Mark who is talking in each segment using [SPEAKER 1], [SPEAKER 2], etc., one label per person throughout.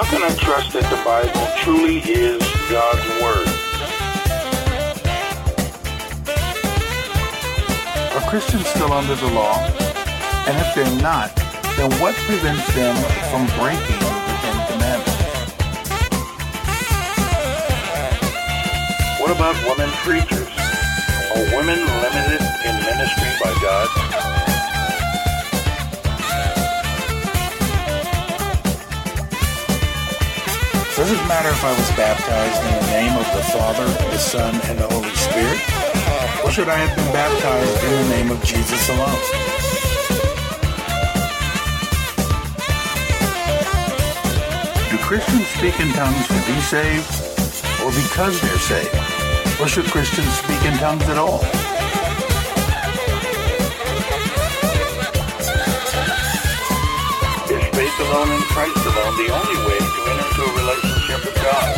[SPEAKER 1] can I trust that the Bible truly is God's Word?
[SPEAKER 2] Are Christians still under the law? And if they're not, then what prevents them from breaking the Ten Commandments?
[SPEAKER 1] What about women preachers? Are women limited in ministry by God?
[SPEAKER 2] Does it matter if I was baptized in the name of the Father, the Son, and the Holy Spirit? Or should I have been baptized in the name of Jesus alone? Do Christians speak in tongues to be saved, or because they're saved? Or should Christians speak in tongues at all?
[SPEAKER 1] Is faith alone in Christ alone the only way to enter into a relationship with God?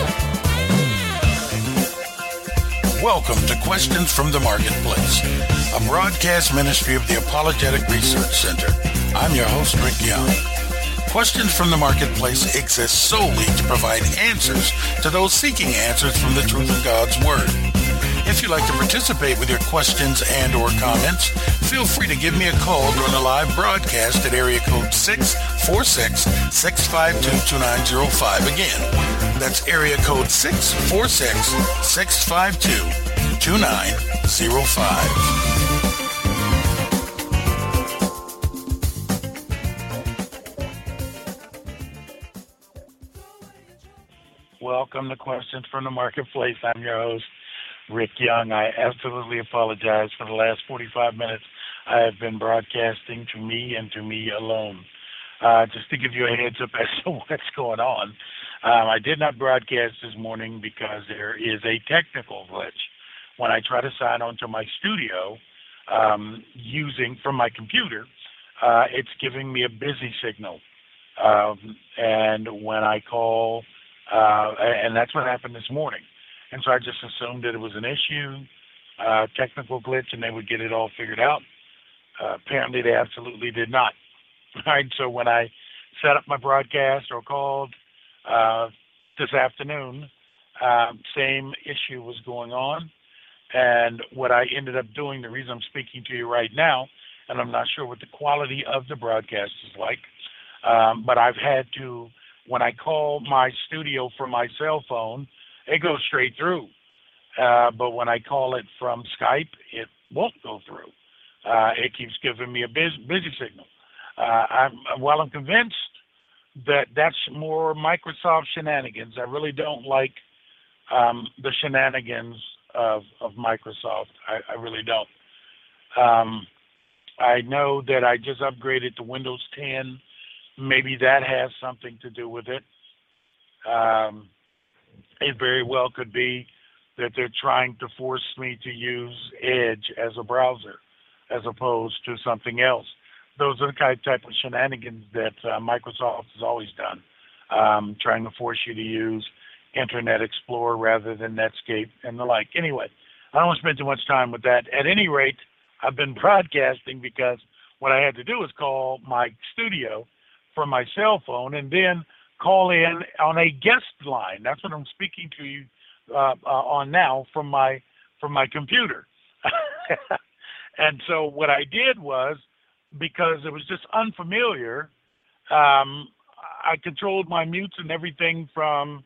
[SPEAKER 3] Welcome to Questions from the Marketplace, a broadcast ministry of the Apologetic Research Center. I'm your host, Rick Young. Questions from the Marketplace exists solely to provide answers to those seeking answers from the truth of God's Word. If you'd like to participate with your questions and or comments, feel free to give me a call during the live broadcast at area code 646-652-2905. Again, that's area code 646-652-2905.
[SPEAKER 1] Welcome to Questions from the Marketplace. I'm your host, Rick Young. I absolutely apologize for the last 45 minutes I have been broadcasting to me and to me alone. Just to give you a heads up as to what's going on, I did not broadcast this morning because there is a technical glitch. When I try to sign on to my studio using from my computer, it's giving me a busy signal. And when I call, and that's what happened this morning. And so I just assumed that it was an issue, technical glitch, and they would get it all figured out. Apparently, they absolutely did not. All right, so when I set up my broadcast or called this afternoon, same issue was going on. And what I ended up doing, the reason I'm speaking to you right now, and I'm not sure what the quality of the broadcast is like, but I've had to, when I call my studio from my cell phone, it goes straight through. But when I call it from Skype, it won't go through. It keeps giving me a busy signal. I'm convinced that that's more Microsoft shenanigans. I really don't like the shenanigans of Microsoft. I really don't. I know that I just upgraded to Windows 10. Maybe that has something to do with it. It very well could be that they're trying to force me to use Edge as a browser as opposed to something else. Those are the type of shenanigans that Microsoft has always done, trying to force you to use Internet Explorer rather than Netscape and the like. Anyway, I don't want to spend too much time with that. At any rate, I've been broadcasting because what I had to do was call my studio from my cell phone and then call in on a guest line. That's what I'm speaking to you on now from my computer. And so what I did was, because it was just unfamiliar, I controlled my mutes and everything from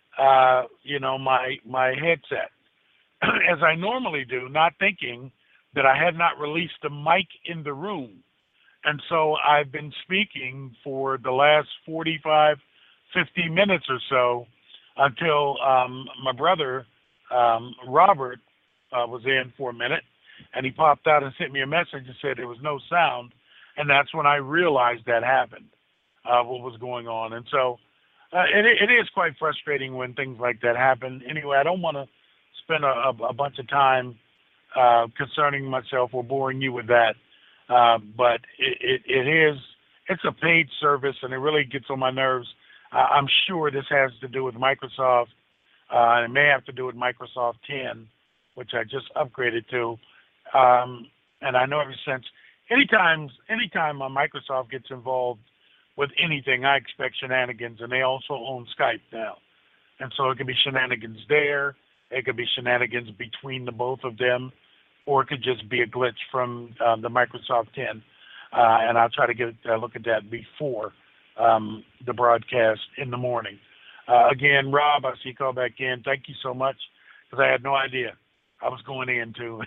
[SPEAKER 1] my headset as I normally do, not thinking that I had not released a mic in the room. And so I've been speaking for the last 45, 50 minutes or so until my brother, Robert, was in for a minute, and he popped out and sent me a message and said there was no sound, and that's when I realized that happened, what was going on. And so it is quite frustrating when things like that happen. Anyway, I don't want to spend a bunch of time concerning myself or boring you with that, but it's a paid service, and it really gets on my nerves. I'm sure this has to do with Microsoft. It may have to do with Microsoft 10, which I just upgraded to. And I know ever since, anytime Microsoft gets involved with anything, I expect shenanigans, and they also own Skype now. And so it could be shenanigans there, it could be shenanigans between the both of them, or it could just be a glitch from the Microsoft 10. And I'll try to get a look at that before the broadcast in the morning. Again, Rob, I see you call back in. Thank you so much, because I had no idea I was going in too.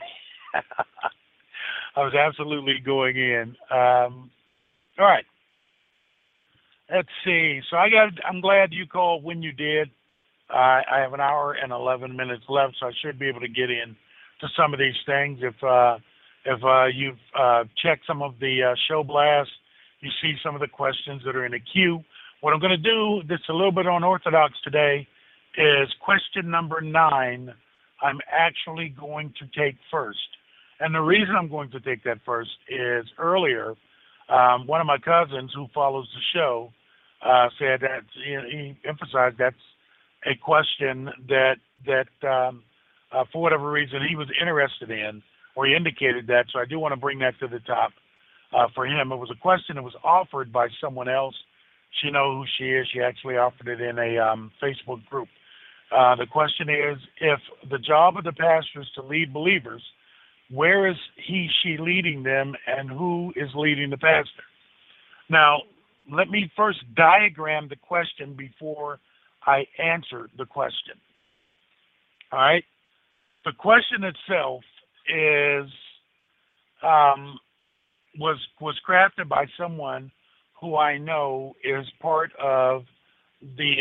[SPEAKER 1] I was absolutely going in. All right. Let's see. So I'm glad you called when you did. I have an hour and 11 minutes left, so I should be able to get in to some of these things. If you've checked some of the show blasts, you see some of the questions that are in the queue. What I'm going to do, that's a little bit unorthodox today, is question number 9 I'm actually going to take first. And the reason I'm going to take that first is earlier, one of my cousins who follows the show said that he emphasized that's a question that for whatever reason he was interested in, or he indicated that. So I do want to bring that to the top for him. It was a question that was offered by someone else. She knows who she is. She actually offered it in a Facebook group. The question is, if the job of the pastor is to lead believers, where is she leading them, and who is leading the pastor? Now, let me first diagram the question before I answer the question. All right? The question itself is was crafted by someone who I know is part of the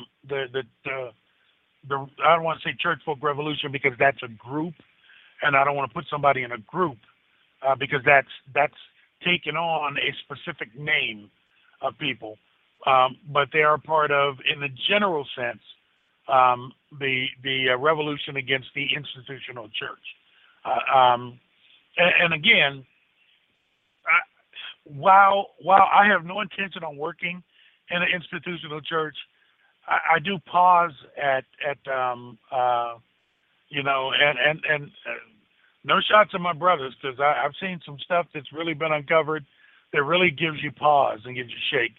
[SPEAKER 1] I don't want to say Church Folk Revolution, because that's a group, and I don't want to put somebody in a group because that's taken on a specific name of people. But they are part of, in the general sense, the revolution against the institutional church. And again, while I have no intention on working in an institutional church, I do pause at no shots at my brothers, because I've seen some stuff that's really been uncovered that really gives you pause and gives you shake.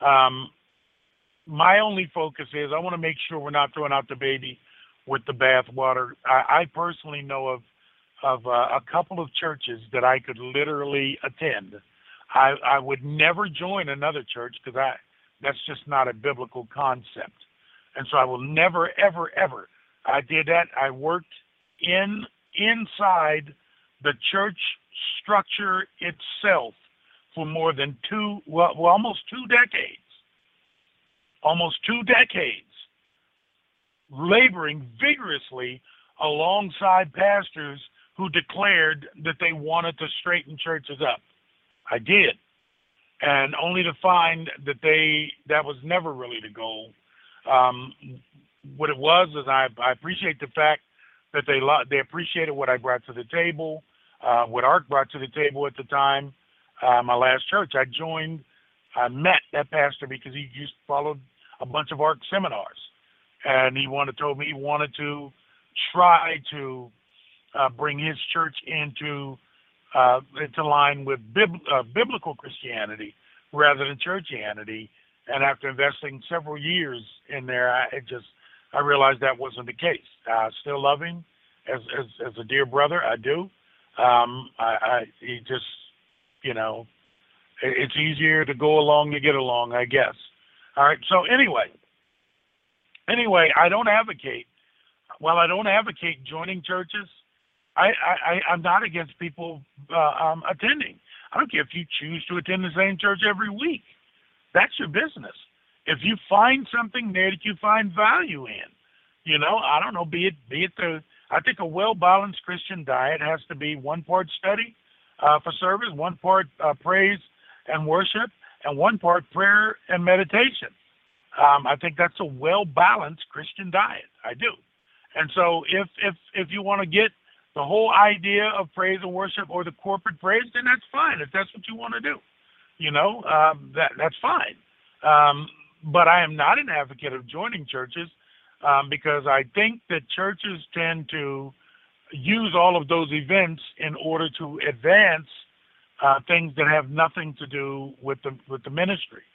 [SPEAKER 1] My only focus is I want to make sure we're not throwing out the baby with the bathwater. I personally know of a couple of churches that I could literally attend. I would never join another church, because that's just not a biblical concept. And so I will never, ever, ever. I did that. I worked inside the church structure itself for more than almost 2 decades. Almost 2 decades, laboring vigorously alongside pastors who declared that they wanted to straighten churches up. I did. And only to find that that was never really the goal. What it was is I appreciate the fact that they appreciated what I brought to the table, what Art brought to the table at the time. My last church, I met that pastor because he just followed a bunch of ARC seminars, and told me he wanted to try to bring his church into line with biblical Christianity rather than churchianity. And after investing several years in there, I realized that wasn't the case. I still love him as a dear brother. I do. He just, it's easier to go along to get along, I guess. All right. So anyway, I don't advocate. While I don't advocate joining churches, I'm not against people attending. I don't care if you choose to attend the same church every week. That's your business. If you find something there that you find value in, I don't know, I think a well-balanced Christian diet has to be 1 part study for service, 1 part praise and worship, and 1 part prayer and meditation. I think that's a well-balanced Christian diet. I do. And so if you want to get the whole idea of praise and worship or the corporate praise, then that's fine. If that's what you want to do, that's fine. But I am not an advocate of joining churches because I think that churches tend to use all of those events in order to advance things that have nothing to do with the ministry.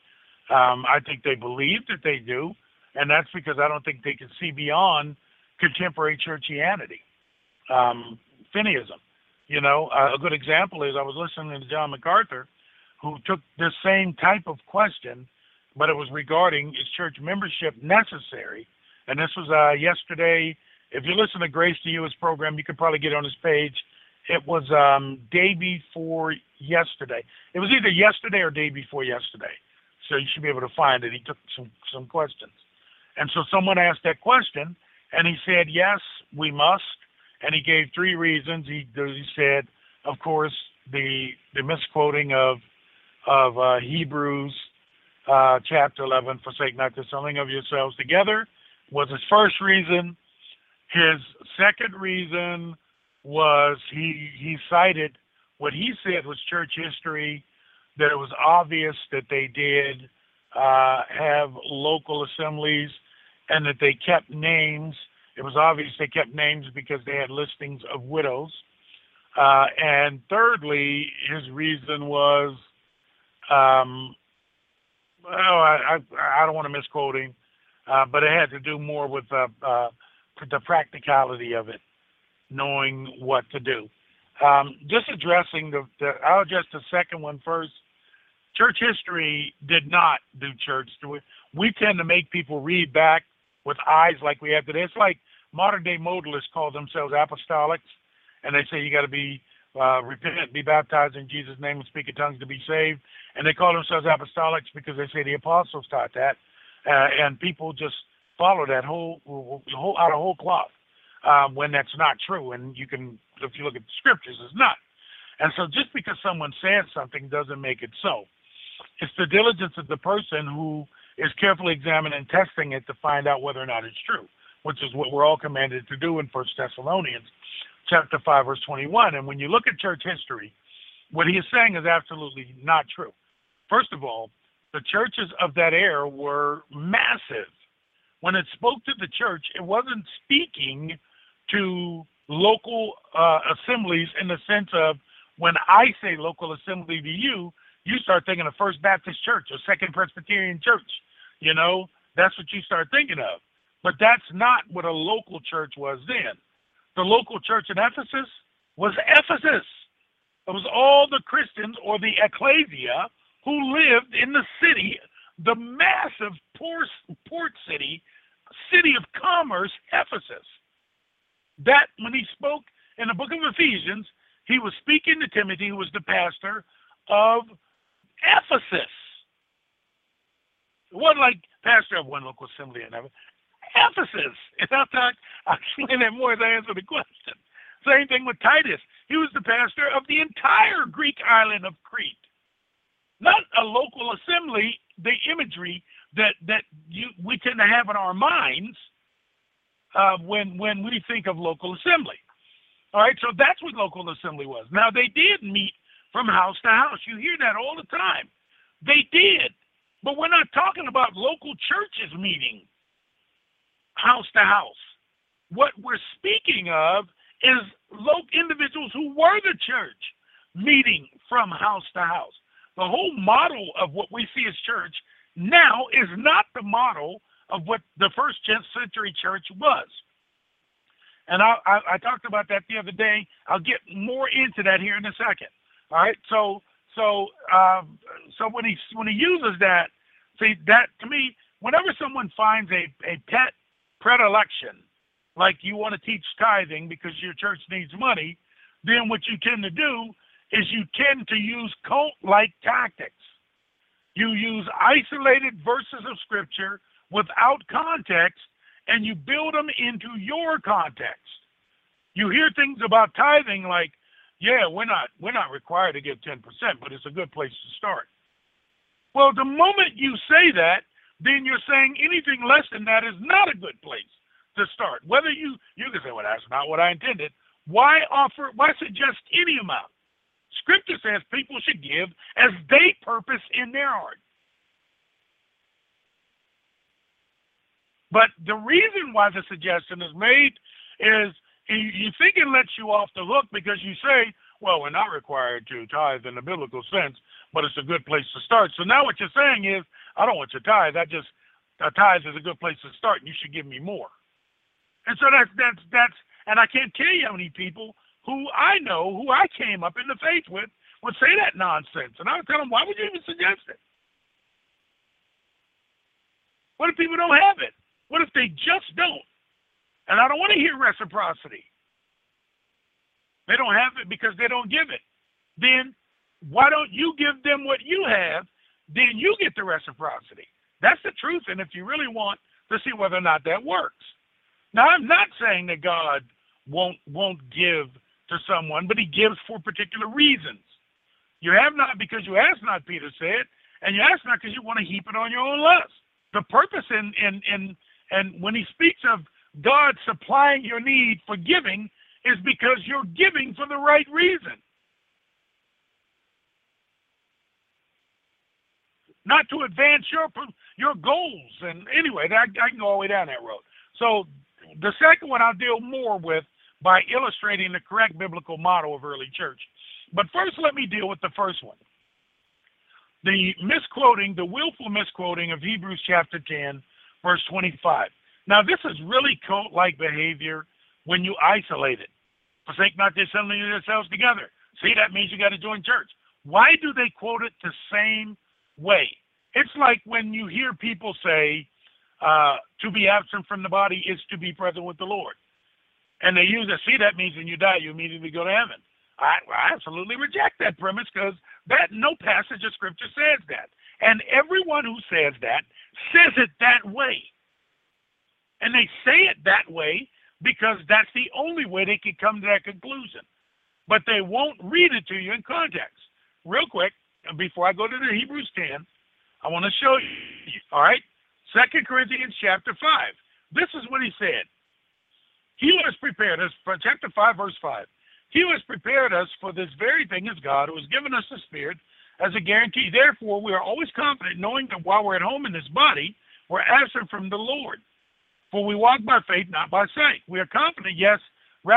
[SPEAKER 1] I think they believe that they do, and that's because I don't think they can see beyond contemporary churchianity, Finneyism. A good example is I was listening to John MacArthur, who took this same type of question, but it was regarding is church membership necessary? And this was yesterday. If you listen to Grace to You, his program, you could probably get on his page. It was day before yesterday. It was either yesterday or day before yesterday. So you should be able to find it. He took some questions. And so someone asked that question, and he said, yes, we must. And he gave 3 reasons. He said, of course, the misquoting of Hebrews chapter 11, forsake not the assembling of yourselves together, was his first reason. His second reason was he cited what he said was church history, that it was obvious that they did have local assemblies and that they kept names. It was obvious they kept names because they had listings of widows. And thirdly, his reason was, I don't want to misquote him, but it had to do more with the practicality of it, knowing what to do. Just addressing I'll address the second one first. Church history did not do church. We tend to make people read back with eyes like we have today. It's like modern day modalists call themselves apostolics, and they say you got to be repent, be baptized in Jesus' name, and speak in tongues to be saved. And they call themselves apostolics because they say the apostles taught that, and people just follow that whole out of whole cloth when that's not true. And you can, if you look at the scriptures, it's not. And so just because someone says something doesn't make it so. It's the diligence of the person who is carefully examining and testing it to find out whether or not it's true, which is what we're all commanded to do in 1 Thessalonians chapter 5, verse 21. And when you look at church history, what he is saying is absolutely not true. First of all, the churches of that era were massive. When it spoke to the church, it wasn't speaking to local assemblies in the sense of when I say local assembly to you, you start thinking of First Baptist Church or Second Presbyterian Church. That's what you start thinking of. But that's not what a local church was then. The local church in Ephesus was Ephesus. It was all the Christians or the ecclesia who lived in the city, the massive port city of commerce, Ephesus. That when he spoke in the book of Ephesians, he was speaking to Timothy, who was the pastor of Ephesus. It wasn't like pastor of one local assembly in Ephesus. In fact, I'll explain that more as I answer the question. Same thing with Titus. He was the pastor of the entire Greek island of Crete. Not a local assembly, the imagery that we tend to have in our minds when we think of local assembly. All right, so that's what local assembly was. Now, they did meet from house to house. You hear that all the time. They did. But we're not talking about local churches meeting house to house. What we're speaking of is individuals who were the church meeting from house to house. The whole model of what we see as church now is not the model of what the first century church was. And I talked about that the other day. I'll get more into that here in a second. All right. So when he uses that, see that to me, whenever someone finds a pet predilection, like you want to teach tithing because your church needs money, then what you tend to do is you tend to use cult-like tactics. You use isolated verses of scripture without context, and you build them into your context. You hear things about tithing like, yeah, we're not required to give 10%, but it's a good place to start. Well, the moment you say that, then you're saying anything less than that is not a good place to start. Whether you can say, well, that's not what I intended. Why suggest any amount? Scripture says people should give as they purpose in their heart. But the reason why the suggestion is made is You think it lets you off the hook because you say, well, we're not required to tithe in the biblical sense, but it's a good place to start. So now what you're saying is, I don't want your tithe. A tithe is a good place to start, and you should give me more. And so that's, and I can't tell you how many people who I know, who I came up in the faith with, would say that nonsense. And I would tell them, why would you even suggest it? What if people don't have it? What if they just don't? And I don't want to hear reciprocity. They don't have it because they don't give it. Then why don't you give them what you have? Then you get the reciprocity. That's the truth. And if you really want to see whether or not that works. Now, I'm not saying that God won't give to someone, but he gives for particular reasons. You have not because you ask not, Peter said, and you ask not because you want to heap it on your own lust. The purpose and when he speaks of God supplying your need for giving is because you're giving for the right reason. Not to advance your goals. And anyway, I can go all the way down that road. So the second one I'll deal more with by illustrating the correct biblical model of early church. But first, let me deal with the first one. The willful misquoting of Hebrews chapter 10, verse 25. Now, this is really cult-like behavior when you isolate it. Forsake not the assembling yourselves together. See, that means you got to join church. Why do they quote it the same way? It's like when you hear people say, to be absent from the body is to be present with the Lord. And they use it. See, that means when you die, you immediately go to heaven. I absolutely reject that premise because no passage of Scripture says that. And everyone who says it that way. And they say it that way because that's the only way they can come to that conclusion. But they won't read it to you in context. Real quick, before I go to the Hebrews 10, I want to show you, all right? 2 Corinthians chapter 5. This is what he said. He who has prepared us, for chapter 5, verse 5. He who has prepared us for this very thing is God, who has given us the Spirit as a guarantee. Therefore, we are always confident, knowing that while we're at home in this body, we're absent from the Lord. For we walk by faith, not by sight. We are confident, yes, we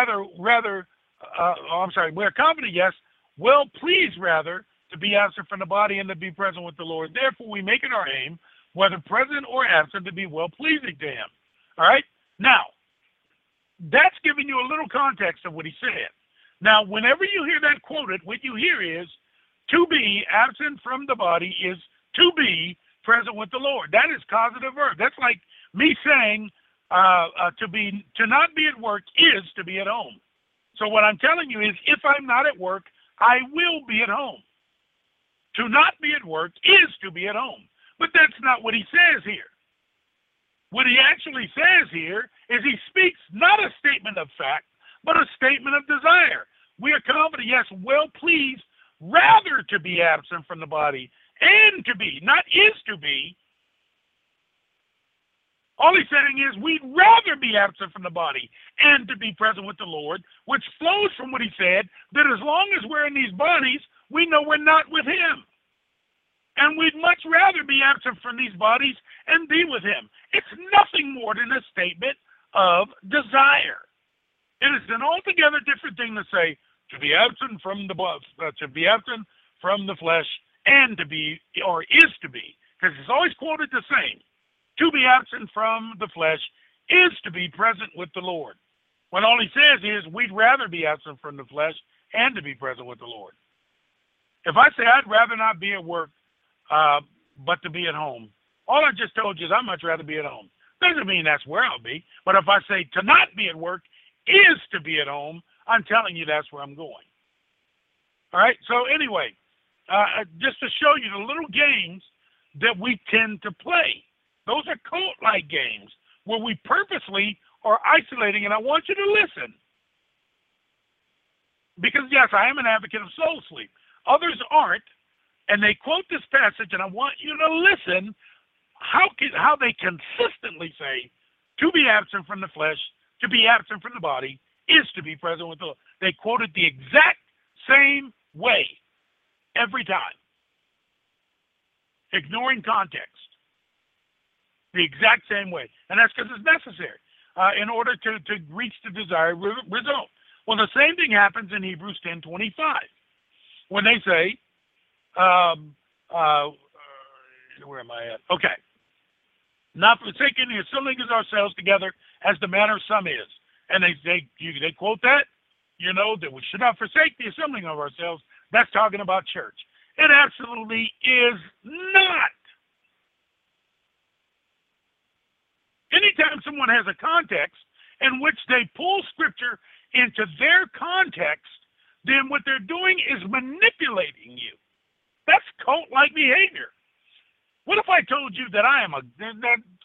[SPEAKER 1] are confident, yes, well pleased, rather, to be absent from the body and to be present with the Lord. Therefore, we make it our aim, whether present or absent, to be well-pleasing to him. All right? Now, that's giving you a little context of what he said. Now, whenever you hear that quoted, what you hear is, to be absent from the body is to be present with the Lord. That is causative verb. That's like me saying to not be at work is to be at home. So what I'm telling you is, if I'm not at work, I will be at home. To not be at work is to be at home. But that's not what he says here. What he actually says here is he speaks not a statement of fact, but a statement of desire. We are confident, yes, well pleased, rather to be absent from the body and to be, not is to be. All he's saying is we'd rather be absent from the body and to be present with the Lord, which flows from what he said, that as long as we're in these bodies, we know we're not with him. And we'd much rather be absent from these bodies and be with him. It's nothing more than a statement of desire. It is an altogether different thing to say to be absent from the flesh and to be, or is to be, because it's always quoted the same. To be absent from the flesh is to be present with the Lord. When all he says is we'd rather be absent from the flesh and to be present with the Lord. If I say I'd rather not be at work, but to be at home, all I just told you is I'd much rather be at home. Doesn't mean that's where I'll be. But if I say to not be at work is to be at home, I'm telling you that's where I'm going. All right? So anyway, just to show you the little games that we tend to play. Those are cult-like games where we purposely are isolating, and I want you to listen. Because, yes, I am an advocate of soul sleep. Others aren't, and they quote this passage, and I want you to listen how they consistently say, to be absent from the flesh, to be absent from the body, is to be present with the Lord. They quote it the exact same way every time, ignoring context. The exact same way. And that's because it's necessary. in order to reach the desired result. Well, the same thing happens in Hebrews 10:25 when they say, where am I at? Okay. Not forsaking the assembling of ourselves together as the manner of some is. And they quote that, that we should not forsake the assembling of ourselves. That's talking about church. It absolutely is not. Anytime someone has a context in which they pull scripture into their context, then what they're doing is manipulating you. That's cult-like behavior. What if I told you that I am and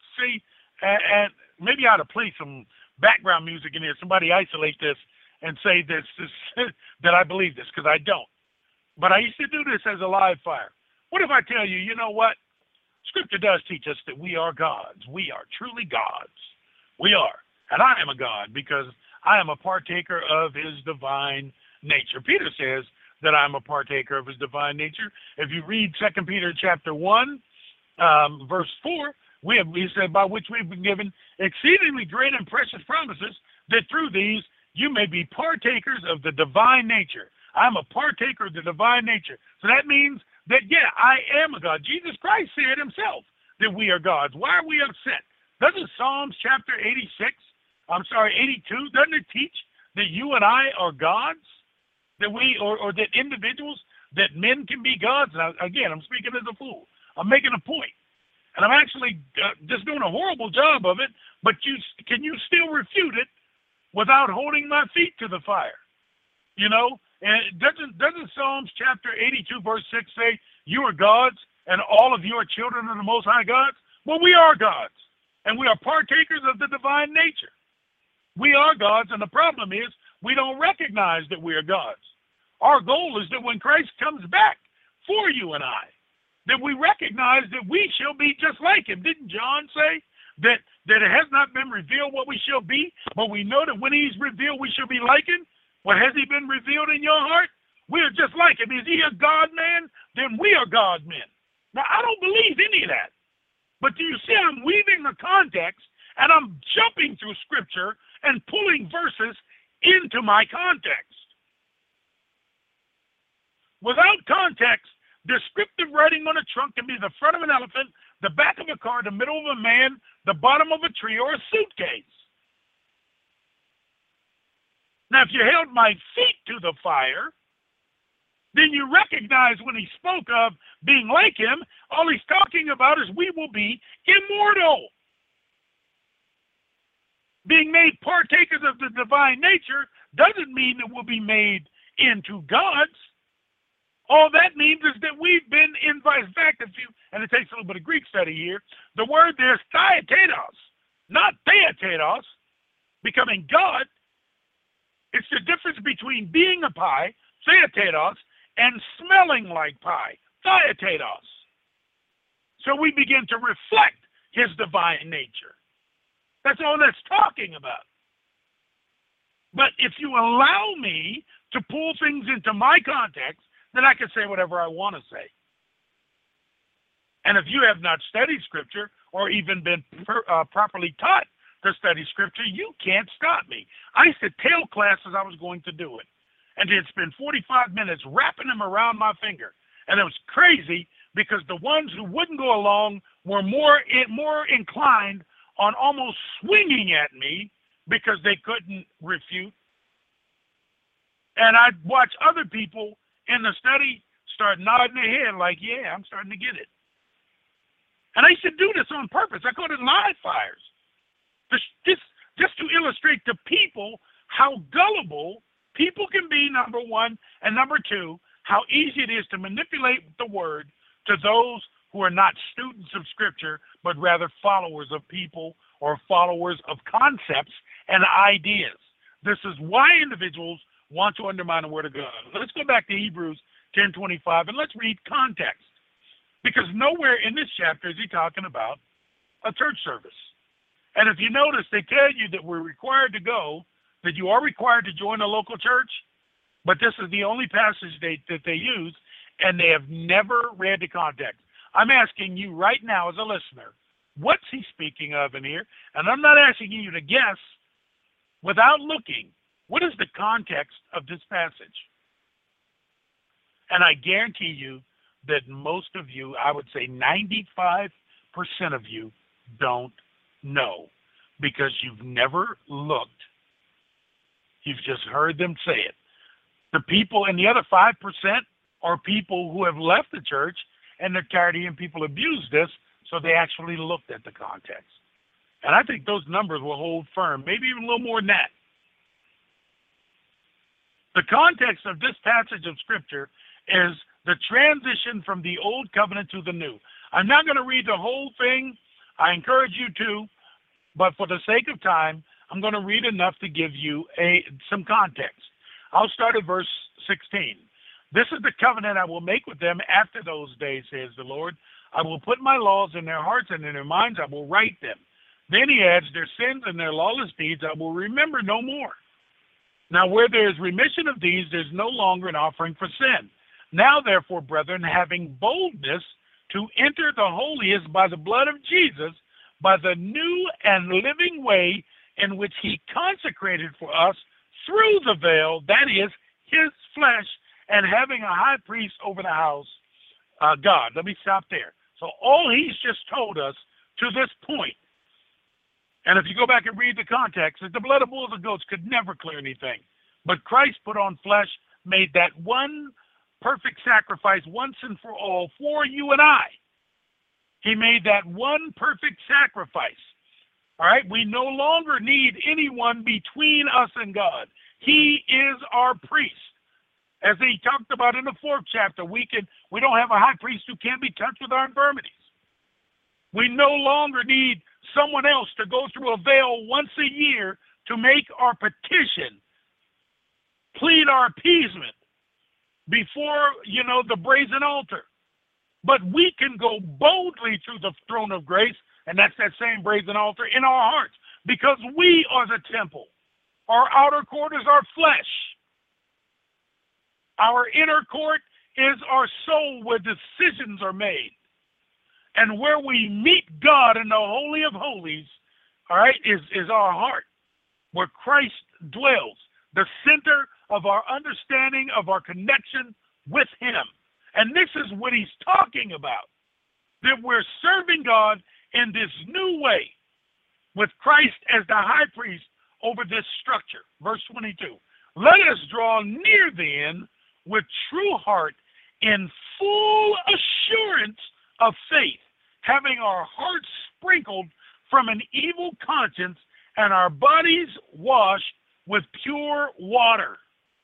[SPEAKER 1] maybe I ought to play some background music in here. Somebody isolate this and say this that I believe this, because I don't. But I used to do this as a live fire. What if I tell you, you know what? Scripture does teach us that we are gods. We are truly gods. We are. And I am a God because I am a partaker of his divine nature. Peter says that I'm a partaker of his divine nature. If you read 2 Peter chapter 1, verse 4, he said, by which we've been given exceedingly great and precious promises, that through these you may be partakers of the divine nature. I'm a partaker of the divine nature. So that means that, I am a God. Jesus Christ said himself that we are gods. Why are we upset? Doesn't Psalms chapter 82, doesn't it teach that you and I are gods? That we, or that individuals, that men can be gods? Now, again, I'm speaking as a fool. I'm making a point. And I'm actually just doing a horrible job of it, but can you still refute it without holding my feet to the fire? And doesn't Psalms chapter 82, verse 6 say, you are gods, and all of you are children of the Most High gods? Well, we are gods, and we are partakers of the divine nature. We are gods, and the problem is we don't recognize that we are gods. Our goal is that when Christ comes back for you and I, that we recognize that we shall be just like him. Didn't John say that it has not been revealed what we shall be, but we know that when he's revealed, we shall be like him? Well, has he been revealed in your heart? We are just like him. Is he a God man? Then we are God men. Now, I don't believe any of that. But do you see I'm weaving the context, and I'm jumping through Scripture and pulling verses into my context. Without context, descriptive writing on a trunk can be the front of an elephant, the back of a car, the middle of a man, the bottom of a tree, or a suitcase. Now, if you held my feet to the fire, then you recognize when he spoke of being like him, all he's talking about is we will be immortal. Being made partakers of the divine nature doesn't mean that we'll be made into gods. All that means is that we've been invited. In fact, and it takes a little bit of Greek study here, the word there's theatetos, not theatetos, becoming God. It's the difference between being a pie, theatetos, and smelling like pie, theatetos. So we begin to reflect his divine nature. That's all that's talking about. But if you allow me to pull things into my context, then I can say whatever I want to say. And if you have not studied Scripture or even been properly taught to study Scripture, you can't stop me. I used to tell classes I was going to do it, and they'd spend 45 minutes wrapping them around my finger. And it was crazy because the ones who wouldn't go along were more inclined on almost swinging at me because they couldn't refute. And I'd watch other people in the study start nodding their head like, yeah, I'm starting to get it. And I used to do this on purpose. I called it live fires. Just to illustrate to people how gullible people can be, number one, and number two, how easy it is to manipulate the word to those who are not students of Scripture, but rather followers of people or followers of concepts and ideas. This is why individuals want to undermine the Word of God. Let's go back to Hebrews 10:25, and let's read context. Because nowhere in this chapter is he talking about a church service. And if you notice, they tell you that we're required to go, that you are required to join a local church, but this is the only passage that they use, and they have never read the context. I'm asking you right now as a listener, What's he speaking of in here? And I'm not asking you to guess without looking. What is the context of this passage? And I guarantee you that most of you, I would say 95% of you, don't know because you've never looked. You've just heard them say it. The people, and the other 5% are people who have left the church and they're tired of hearing people abuse this, so they actually looked at the context. And I think those numbers will hold firm, maybe even a little more than that. The context of this passage of Scripture is the transition from the old covenant to the new. I'm not going to read the whole thing. I encourage you to, but for the sake of time, I'm going to read enough to give you some context. I'll start at verse 16. This is the covenant I will make with them after those days, says the Lord. I will put my laws in their hearts, and in their minds I will write them. Then he adds, their sins and their lawless deeds I will remember no more. Now where there is remission of these, there's no longer an offering for sin. Now therefore, brethren, having boldness to enter the holiest by the blood of Jesus, by the new and living way in which he consecrated for us through the veil, that is, his flesh, and having a high priest over the house, God. Let me stop there. So all he's just told us to this point, and if you go back and read the context, that the blood of bulls and goats could never clear anything. But Christ put on flesh, made that one perfect sacrifice once and for all for you and I. He made that one perfect sacrifice. All right? We no longer need anyone between us and God. He is our priest. As he talked about in the 4th chapter, we don't have a high priest who can't be touched with our infirmities. We no longer need someone else to go through a veil once a year to make our petition, plead our appeasement before, the brazen altar. But we can go boldly through the throne of grace, and that's that same brazen altar in our hearts, because we are the temple. Our outer court is our flesh. Our inner court is our soul, where decisions are made. And where we meet God in the Holy of Holies, all right, is our heart, where Christ dwells, the center of our understanding, of our connection with him. And this is what he's talking about, that we're serving God in this new way, with Christ as the high priest over this structure. Verse 22, let us draw near then with true heart in full assurance of faith, having our hearts sprinkled from an evil conscience and our bodies washed with pure water.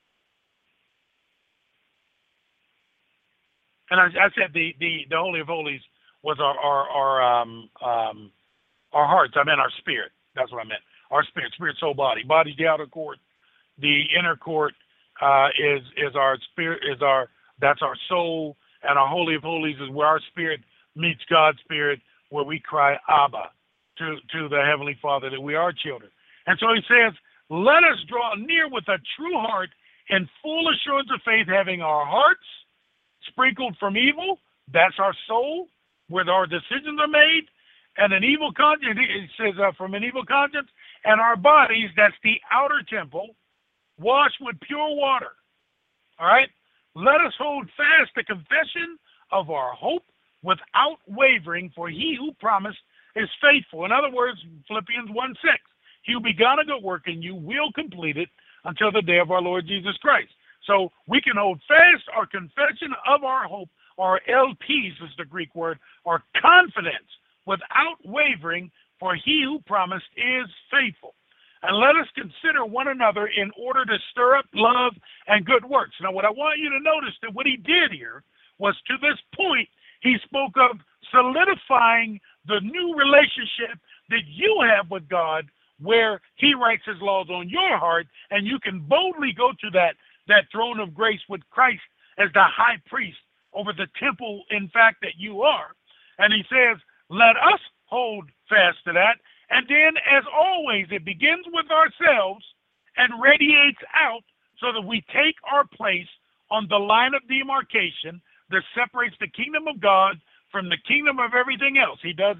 [SPEAKER 1] And I said the Holy of Holies was our hearts. I meant our spirit. That's what I meant. Our spirit, soul, body. Body's the outer court. The inner court is our spirit. That's our soul. And our Holy of Holies is where our spirit meets God's spirit, where we cry Abba to the Heavenly Father, that we are children. And so he says, let us draw near with a true heart in full assurance of faith, having our hearts sprinkled from evil. That's our soul, where our decisions are made. And an evil conscience, it says from an evil conscience, and our bodies, that's the outer temple, washed with pure water. All right? Let us hold fast the confession of our hope without wavering, for he who promised is faithful. In other words, Philippians 1:6, he who begun a good work in you will complete it until the day of our Lord Jesus Christ. So we can hold fast our confession of our hope, our LPs is the Greek word, our confidence, without wavering, for he who promised is faithful. And let us consider one another in order to stir up love and good works. Now, what I want you to notice, that what he did here was, to this point, he spoke of solidifying the new relationship that you have with God, where he writes his laws on your heart, and you can boldly go to that throne of grace with Christ as the high priest over the temple, in fact, that you are. And he says, let us hold fast to that. And then, as always, it begins with ourselves and radiates out, so that we take our place on the line of demarcation that separates the kingdom of God from the kingdom of everything else. He does that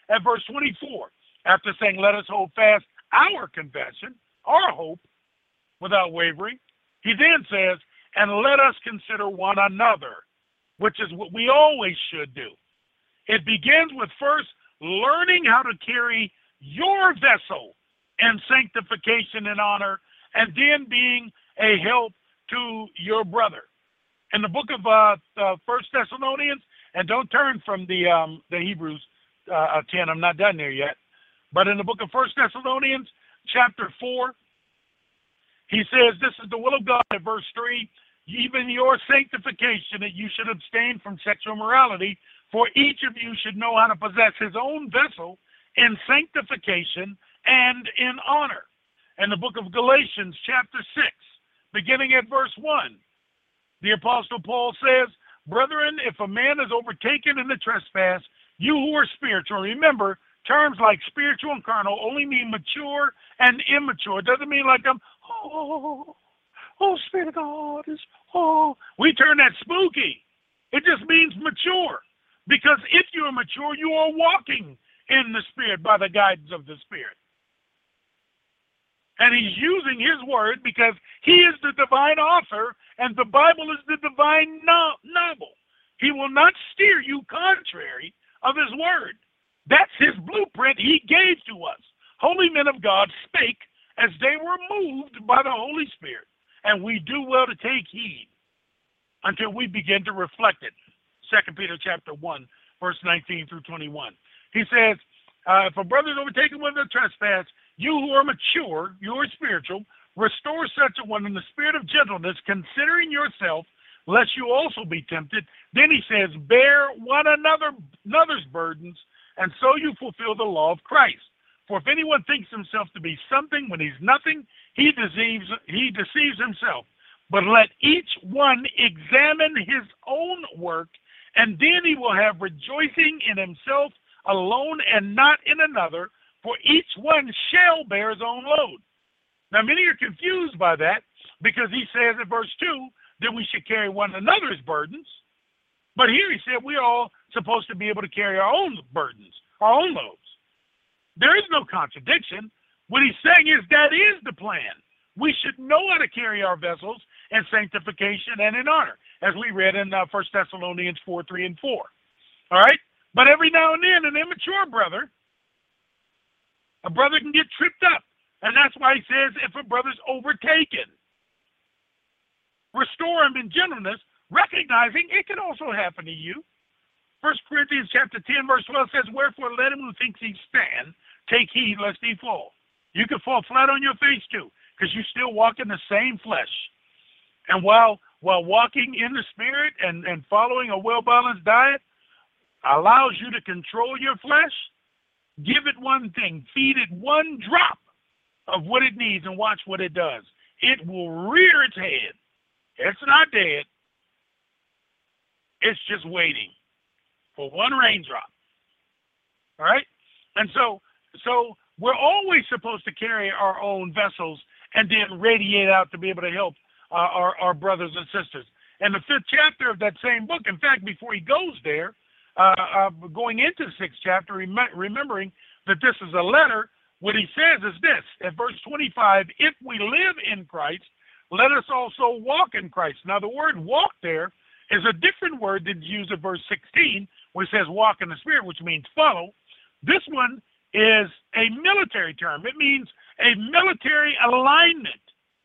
[SPEAKER 1] at verse 24, after saying, let us hold fast our confession, our hope, without wavering, he then says, and let us consider one another, which is what we always should do. It begins with first learning how to carry your vessel in sanctification and honor, and then being a help to your brother. In the book of 1 Thessalonians, and don't turn from the Hebrews 10, I'm not done there yet, but in the book of 1 Thessalonians, chapter 4, he says, this is the will of God, at verse 3, even your sanctification, that you should abstain from sexual immorality, for each of you should know how to possess his own vessel in sanctification and in honor. In the book of Galatians, chapter 6, beginning at verse 1, the Apostle Paul says, brethren, if a man is overtaken in the trespass, you who are spiritual, remember, terms like spiritual and carnal only mean mature and immature. It doesn't mean like Spirit of God is, we turn that spooky. It just means mature. Because if you are mature, you are walking in the Spirit by the guidance of the Spirit. And he's using his word because he is the divine author and the Bible is the divine novel. He will not steer you contrary of his word. That's his blueprint he gave to us. Holy men of God spake as they were moved by the Holy Spirit. And we do well to take heed until we begin to reflect it. 2 Peter chapter 1, verse 19 through 21. He says, if a brother is overtaken with a trespass, you who are mature, you are spiritual, restore such a one in the spirit of gentleness, considering yourself, lest you also be tempted. Then he says, bear one another's burdens, and so you fulfill the law of Christ. For if anyone thinks himself to be something when he's nothing, he deceives himself. But let each one examine his own work, and then he will have rejoicing in himself alone and not in another, for each one shall bear his own load. Now, many are confused by that because he says in verse 2 that we should carry one another's burdens. But here he said we're all supposed to be able to carry our own burdens, our own loads. There is no contradiction. What he's saying is that is the plan. We should know how to carry our vessels in sanctification and in honor, as we read in 1 Thessalonians 4, 3, and 4. All right? But every now and then, an immature brother, a brother can get tripped up. And that's why he says, if a brother's overtaken, restore him in gentleness, recognizing it can also happen to you. 1 Corinthians chapter 10, verse 12 says, wherefore let him who thinks he stand take heed lest he fall. You can fall flat on your face too, because you still walk in the same flesh. And while walking in the Spirit and following a well-balanced diet allows you to control your flesh, give it one thing, feed it one drop of what it needs and watch what it does. It will rear its head. It's not dead. It's just waiting for one raindrop. All right? And so we're always supposed to carry our own vessels and then radiate out to be able to help our brothers and sisters. And the 5th chapter of that same book, in fact, before he goes there, going into the 6th chapter, remembering that this is a letter, what he says is this, at verse 25, if we live in Christ, let us also walk in Christ. Now, the word walk there is a different word than used in verse 16, where it says walk in the Spirit, which means follow. This one is a military term. It means a military alignment.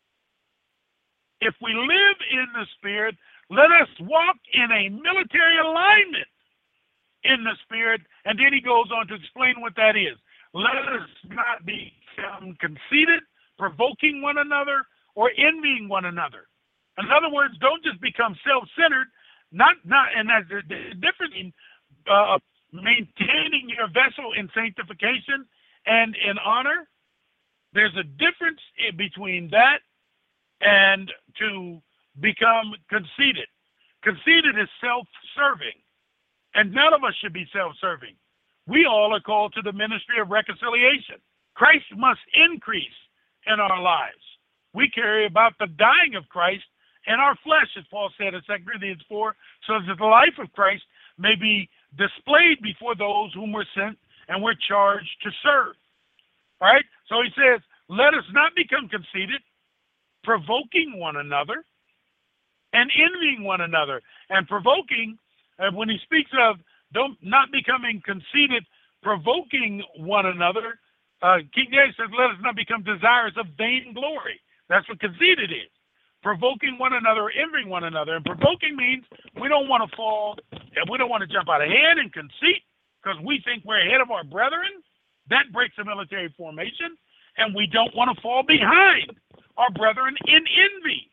[SPEAKER 1] If we live in the Spirit, let us walk in a military alignment in the Spirit. And then he goes on to explain what that is. Let us not become conceited, provoking one another, or envying one another. In other words, don't just become self-centered. And that's the difference in maintaining your vessel in sanctification and in honor. There's a difference between that and to become conceited. Conceited is self-serving, and none of us should be self-serving. We all are called to the ministry of reconciliation. Christ must increase in our lives. We carry about the dying of Christ in our flesh, as Paul said in 2 Corinthians 4, so that the life of Christ may be displayed before those whom were sent and we're charged to serve. All right? So he says, let us not become conceited, provoking one another, and envying one another. And provoking, when he speaks of not becoming conceited, provoking one another, King James says, let us not become desirous of vainglory. That's what conceited is. Provoking one another, envying one another. And provoking means we don't want to fall, and we don't want to jump out ahead in conceit because we think we're ahead of our brethren. That breaks a military formation. And we don't want to fall behind our brethren in envy.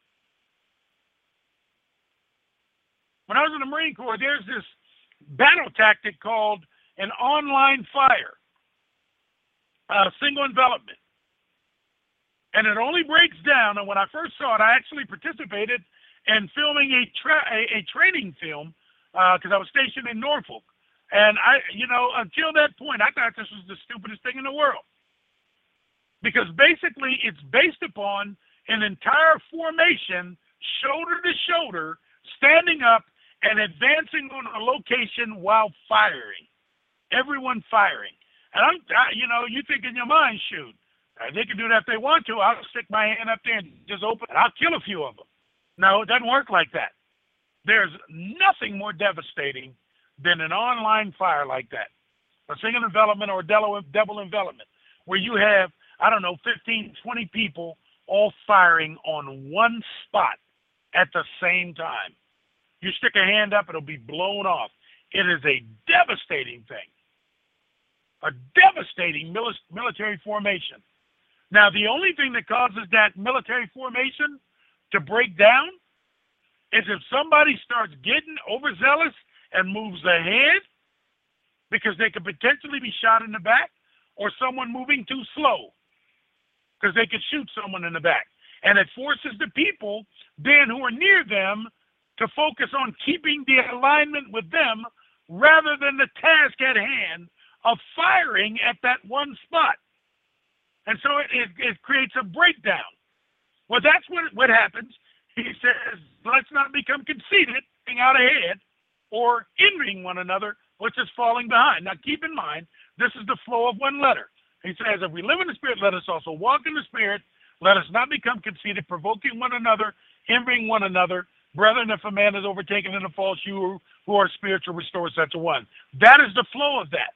[SPEAKER 1] When I was in the Marine Corps, there's this battle tactic called an online fire, single envelopment. And it only breaks down, and when I first saw it, I actually participated in filming a training film because I was stationed in Norfolk. And until that point, I thought this was the stupidest thing in the world. Because basically, it's based upon an entire formation, shoulder to shoulder, standing up and advancing on a location while firing. Everyone firing. And you think in your mind, shoot, they can do that if they want to. I'll stick my hand up there and just open it. I'll kill a few of them. No, it doesn't work like that. There's nothing more devastating than an online fire like that. A single envelopment or a double envelopment, where you have, 15, 20 people all firing on one spot at the same time. You stick a hand up, it'll be blown off. It is a devastating thing. A devastating military formation. Now, the only thing that causes that military formation to break down is if somebody starts getting overzealous and moves ahead because they could potentially be shot in the back, or someone moving too slow because they could shoot someone in the back. And it forces the people then who are near them to focus on keeping the alignment with them rather than the task at hand of firing at that one spot. And so it creates a breakdown. Well, that's what happens. He says, let's not become conceited, being out ahead, or envying one another, which is falling behind. Now, keep in mind, this is the flow of one letter. He says, if we live in the Spirit, let us also walk in the Spirit. Let us not become conceited, provoking one another, envying one another. Brethren, if a man is overtaken in a fault, you who are spiritual, restore such a one. That is the flow of that.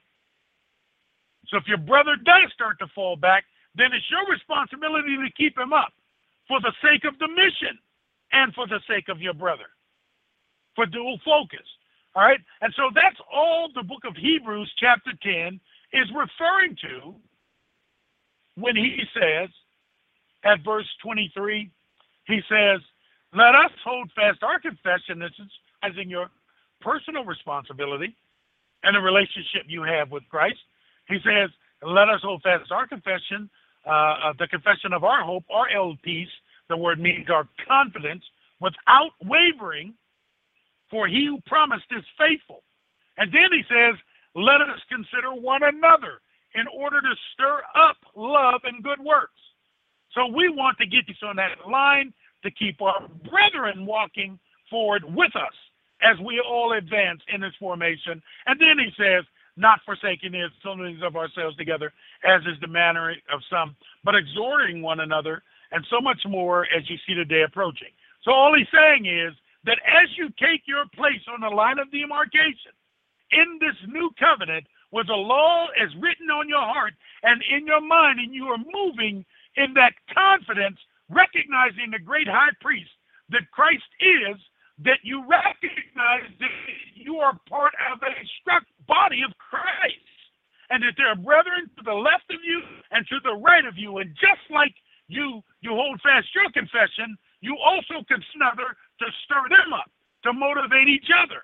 [SPEAKER 1] So if your brother does start to fall back, then it's your responsibility to keep him up for the sake of the mission and for the sake of your brother, for dual focus. All right? And so that's all the book of Hebrews chapter 10 is referring to when he says, at verse 23, he says, let us hold fast our confession. This is as in your personal responsibility and the relationship you have with Christ. He says, let us hold fast our confession, the confession of our hope, our LPs. The word means our confidence, without wavering, for he who promised is faithful. And then he says, let us consider one another in order to stir up love and good works. So we want to get this on that line to keep our brethren walking forward with us as we all advance in this formation. And then he says, not forsaking the assemblies of ourselves together, as is the manner of some, but exhorting one another, and so much more as you see the day approaching. So all he's saying is that as you take your place on the line of demarcation in this new covenant, where the law is written on your heart and in your mind, and you are moving in that confidence, recognizing the great high priest that Christ is, that you recognize that you are part of a struck body of Christ, and that there are brethren to the left of you and to the right of you. And just like you hold fast your confession, you also can another to stir them up, to motivate each other.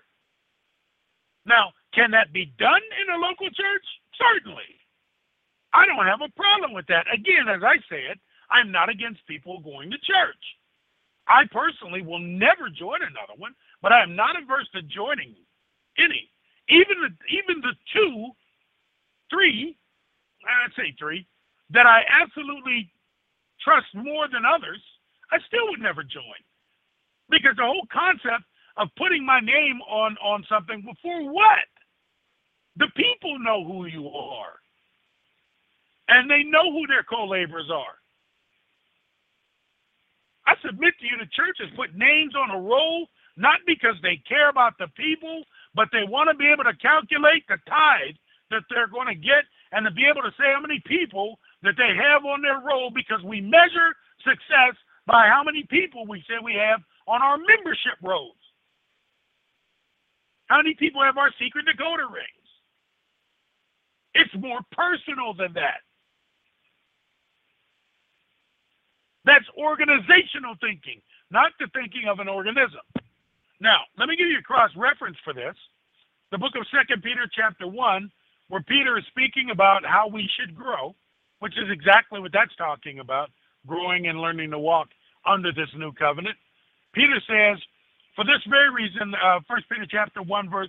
[SPEAKER 1] Now, can that be done in a local church? Certainly. I don't have a problem with that. Again, as I said, I'm not against people going to church. I personally will never join another one, but I am not averse to joining any. Even the three, that I absolutely trust more than others, I still would never join. Because the whole concept of putting my name on something, for what? The people know who you are. And they know who their co-laborers are. I submit to you, the church has put names on a roll, not because they care about the people, but they want to be able to calculate the tithe that they're going to get and to be able to say how many people that they have on their roll, because we measure success by how many people we say we have on our membership rolls. How many people have our secret decoder rings? It's more personal than that. That's organizational thinking, not the thinking of an organism. Now, let me give you a cross-reference for this. The book of 2 Peter chapter 1, where Peter is speaking about how we should grow, which is exactly what that's talking about, growing and learning to walk under this new covenant. Peter says, for this very reason, 2 Peter chapter 1, verse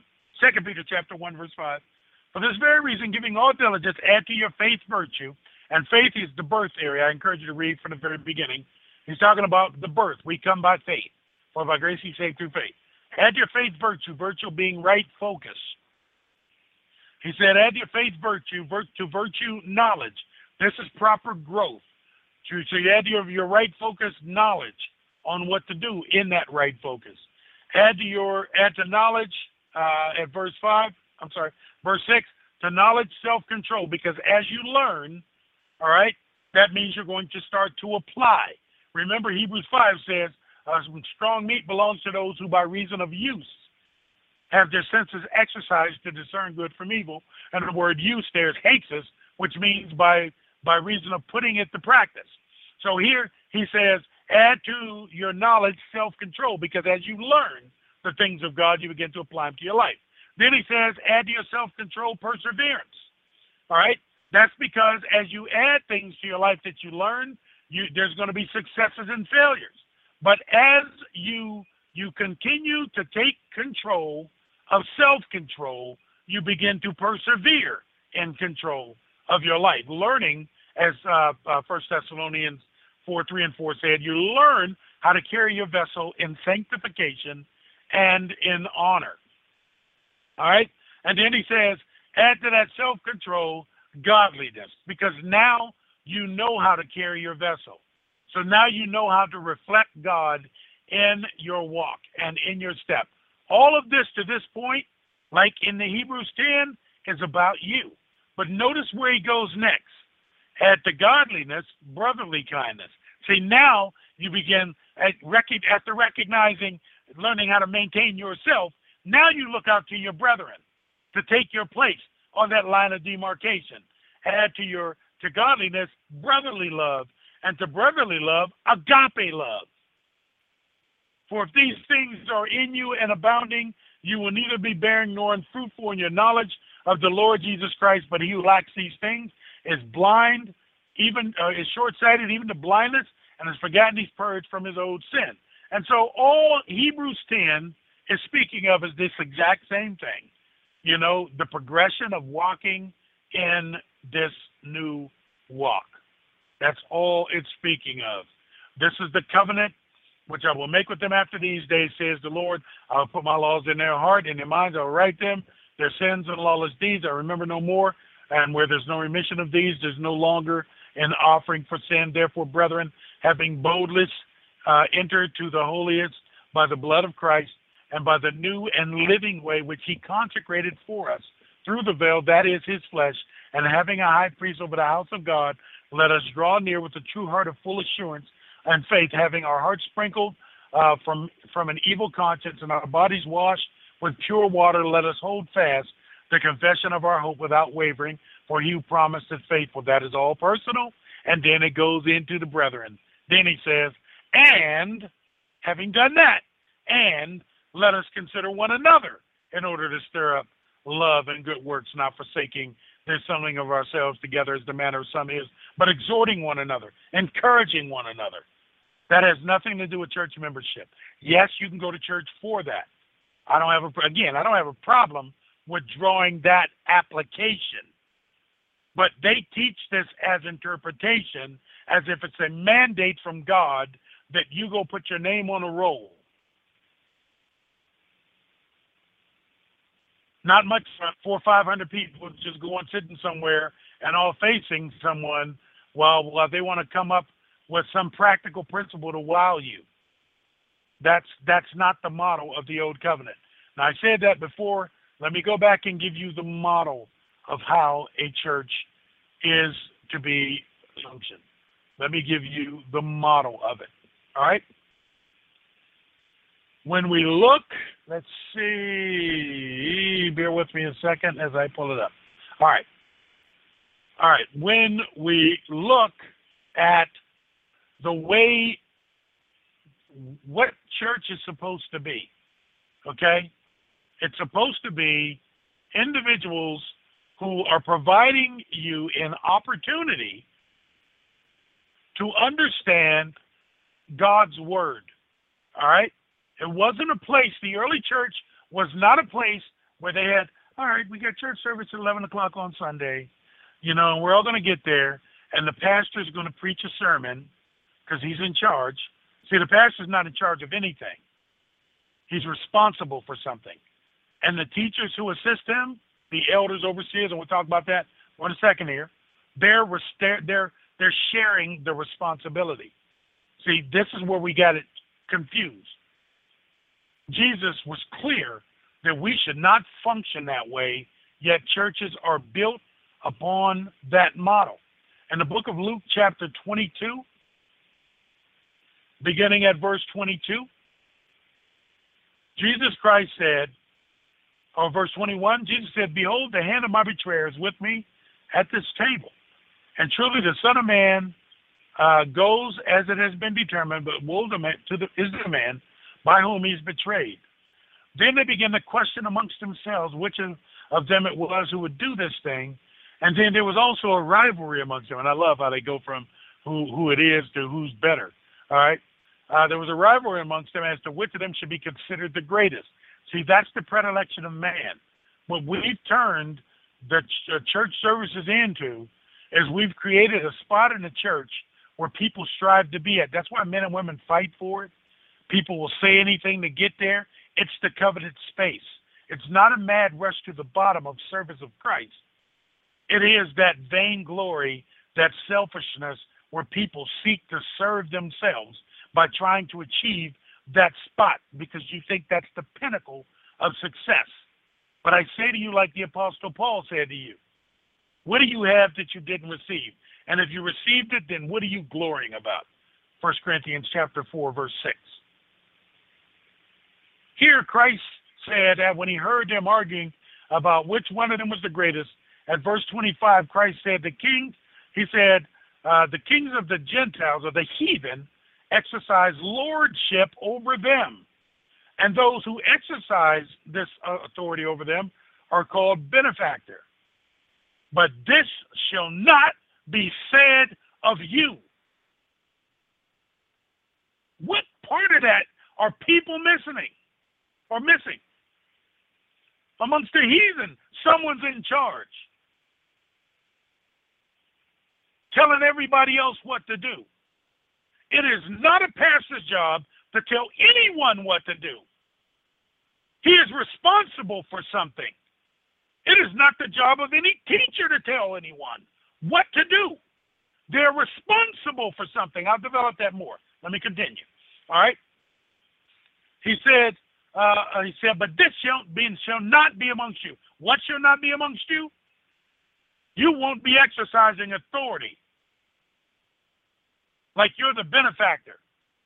[SPEAKER 1] 5, for this very reason, giving all diligence, add to your faith virtue. And faith is the birth area. I encourage you to read from the very beginning. He's talking about the birth. We come by faith. For by grace he's saved through faith. Add your faith virtue, virtue being right focus. He said, add your faith virtue, to virtue knowledge. This is proper growth. So you add your right focus knowledge on what to do in that right focus. Add to knowledge at verse 6, to knowledge self-control, because as you learn, all right, that means you're going to start to apply. Remember, Hebrews 5 says, strong meat belongs to those who by reason of use have their senses exercised to discern good from evil. And the word use there is hexus, which means by reason of putting it to practice. So here he says, add to your knowledge self-control, because as you learn the things of God, you begin to apply them to your life. Then he says, add to your self-control perseverance. All right? That's because as you add things to your life that you learn, there's going to be successes and failures. But as you continue to take control of self-control, you begin to persevere in control of your life. Learning, as 1 Thessalonians 4:3-4 said, you learn how to carry your vessel in sanctification and in honor. All right? And then he says, add to that self-control godliness, because now you know how to carry your vessel. So now you know how to reflect God in your walk and in your step. All of this to this point, like in the Hebrews 10, is about you. But notice where he goes next. Add to godliness, brotherly kindness. See, now you begin after recognizing, learning how to maintain yourself, now you look out to your brethren to take your place on that line of demarcation. Add to godliness, brotherly love, and to brotherly love, agape love. For if these things are in you and abounding, you will neither be barren nor unfruitful in your knowledge of the Lord Jesus Christ. But he who lacks these things is blind, is short-sighted, even to blindness, and has forgotten he's purged from his old sin. And so all Hebrews 10 is speaking of is this exact same thing. You know, the progression of walking in this new walk. That's all it's speaking of. This is the covenant which I will make with them after these days, says the Lord. I will put my laws in their heart, in their minds. I will write them. Their sins and lawless deeds I remember no more. And where there's no remission of these, there's no longer an offering for sin. Therefore, brethren, having boldness entered to the holiest by the blood of Christ and by the new and living way which he consecrated for us through the veil, that is his flesh, and having a high priest over the house of God, let us draw near with a true heart of full assurance and faith, having our hearts sprinkled from an evil conscience and our bodies washed with pure water. Let us hold fast the confession of our hope without wavering, for he who promised is faithful. That is all personal. And then it goes into the brethren. Then he says, and having done that, and let us consider one another in order to stir up love and good works, not forsaking the assembling of ourselves together as the manner of some is, but exhorting one another, encouraging one another. That has nothing to do with church membership. Yes, you can go to church for that. I don't have a problem with drawing that application. But they teach this as interpretation, as if it's a mandate from God that you go put your name on a roll. Not much, 400 or 500 people just going sitting somewhere and all facing someone while they want to come up with some practical principle to wow you. That's not the model of the Old Covenant. Now, I said that before. Let me go back and give you the model of how a church is to be functioned. Let me give you the model of it. All right? When we look, let's see. Bear with me a second as I pull it up. All right. When we look at the way what church is supposed to be, okay? It's supposed to be individuals who are providing you an opportunity to understand God's word, all right? It wasn't a place, the early church was not a place where they had, all right, we got church service at 11 o'clock on Sunday, and we're all going to get there, and the pastor's going to preach a sermon because he's in charge. See, the pastor's not in charge of anything. He's responsible for something. And the teachers who assist him, the elders, overseers, and we'll talk about that in a second here, they're sharing the responsibility. See, this is where we got it confused. Jesus was clear that we should not function that way, yet churches are built upon that model. In the book of Luke, chapter 22, beginning at verse 22, Jesus Christ said, or verse 21, Jesus said, "Behold, the hand of my betrayer is with me at this table. And truly the Son of Man goes as it has been determined, but woe is the man by whom he is betrayed." Then they began to question amongst themselves which of them it was who would do this thing. And then there was also a rivalry amongst them. And I love how they go from who it is to who's better. All right? There was a rivalry amongst them as to which of them should be considered the greatest. See, that's the predilection of man. What we've turned the church services into is we've created a spot in the church where people strive to be at. That's why men and women fight for it. People will say anything to get there. It's the coveted space. It's not a mad rush to the bottom of service of Christ. It is that vainglory, that selfishness where people seek to serve themselves by trying to achieve that spot because you think that's the pinnacle of success. But I say to you like the Apostle Paul said to you, what do you have that you didn't receive? And if you received it, then what are you glorying about? 1 Corinthians chapter 4, verse 6. Here Christ said that when he heard them arguing about which one of them was the greatest, at verse 25, Christ said, the kings of the Gentiles, or the heathen, exercise lordship over them. And those who exercise this authority over them are called benefactor. But this shall not be said of you. What part of that are people missing? Amongst the heathen, someone's in charge, telling everybody else what to do. It is not a pastor's job to tell anyone what to do. He is responsible for something. It is not the job of any teacher to tell anyone what to do. They're responsible for something. I'll develop that more. Let me continue. All right? He said, but this shall not be amongst you. What shall not be amongst you? You won't be exercising authority like you're the benefactor.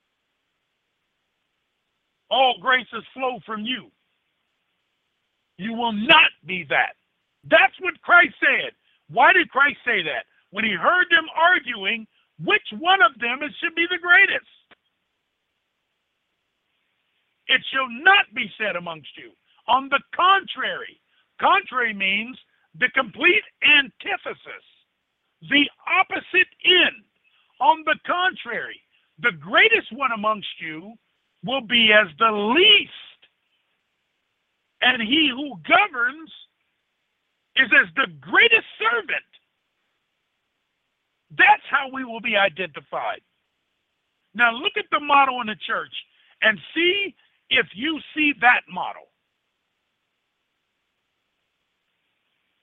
[SPEAKER 1] All graces flow from you. You will not be that. That's what Christ said. Why did Christ say that? When he heard them arguing, which one of them should be the greatest? It shall not be said amongst you. On the contrary. Contrary means the complete antithesis, the opposite end. On the contrary, the greatest one amongst you will be as the least, and he who governs is as the greatest servant. That's how we will be identified. Now look at the model in the church and see if you see that model.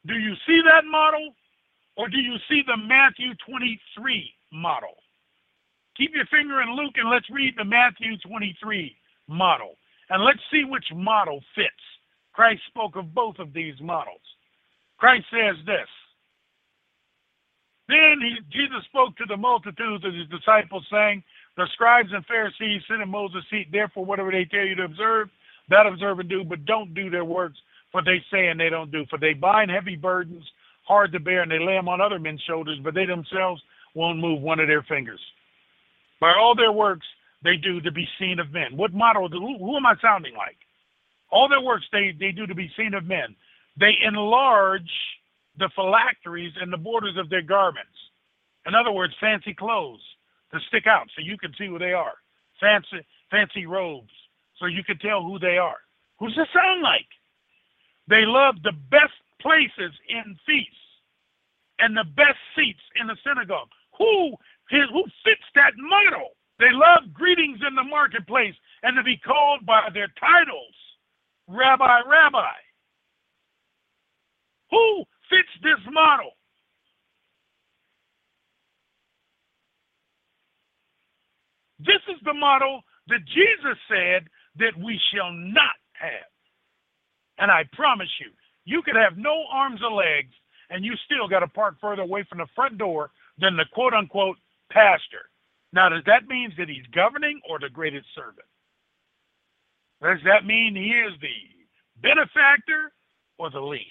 [SPEAKER 1] Do you see that model, or do you see the Matthew 23 model? Keep your finger in Luke and let's read the Matthew 23 model. And let's see which model fits. Christ spoke of both of these models. Christ says this. Then Jesus spoke to the multitudes of his disciples, saying, the scribes and Pharisees sit in Moses' seat. Therefore, whatever they tell you to observe, that observe and do, but don't do their works, for they say and they don't do. For they bind heavy burdens, hard to bear, and they lay them on other men's shoulders, but they themselves won't move one of their fingers. By all their works, they do to be seen of men. What model? Who am I sounding like? All their works they do to be seen of men. They enlarge the phylacteries and the borders of their garments. In other words, fancy clothes to stick out so you can see who they are. Fancy robes so you can tell who they are. Who does it sound like? They love the best places in feasts and the best seats in the synagogue. Who fits that model? They love greetings in the marketplace and to be called by their titles. Rabbi, Rabbi. Who fits this model? This is the model that Jesus said that we shall not have. And I promise you, you could have no arms or legs, and you still got to park further away from the front door than the quote-unquote pastor. Now, does that mean that he's governing or the greatest servant? Does that mean he is the benefactor or the least?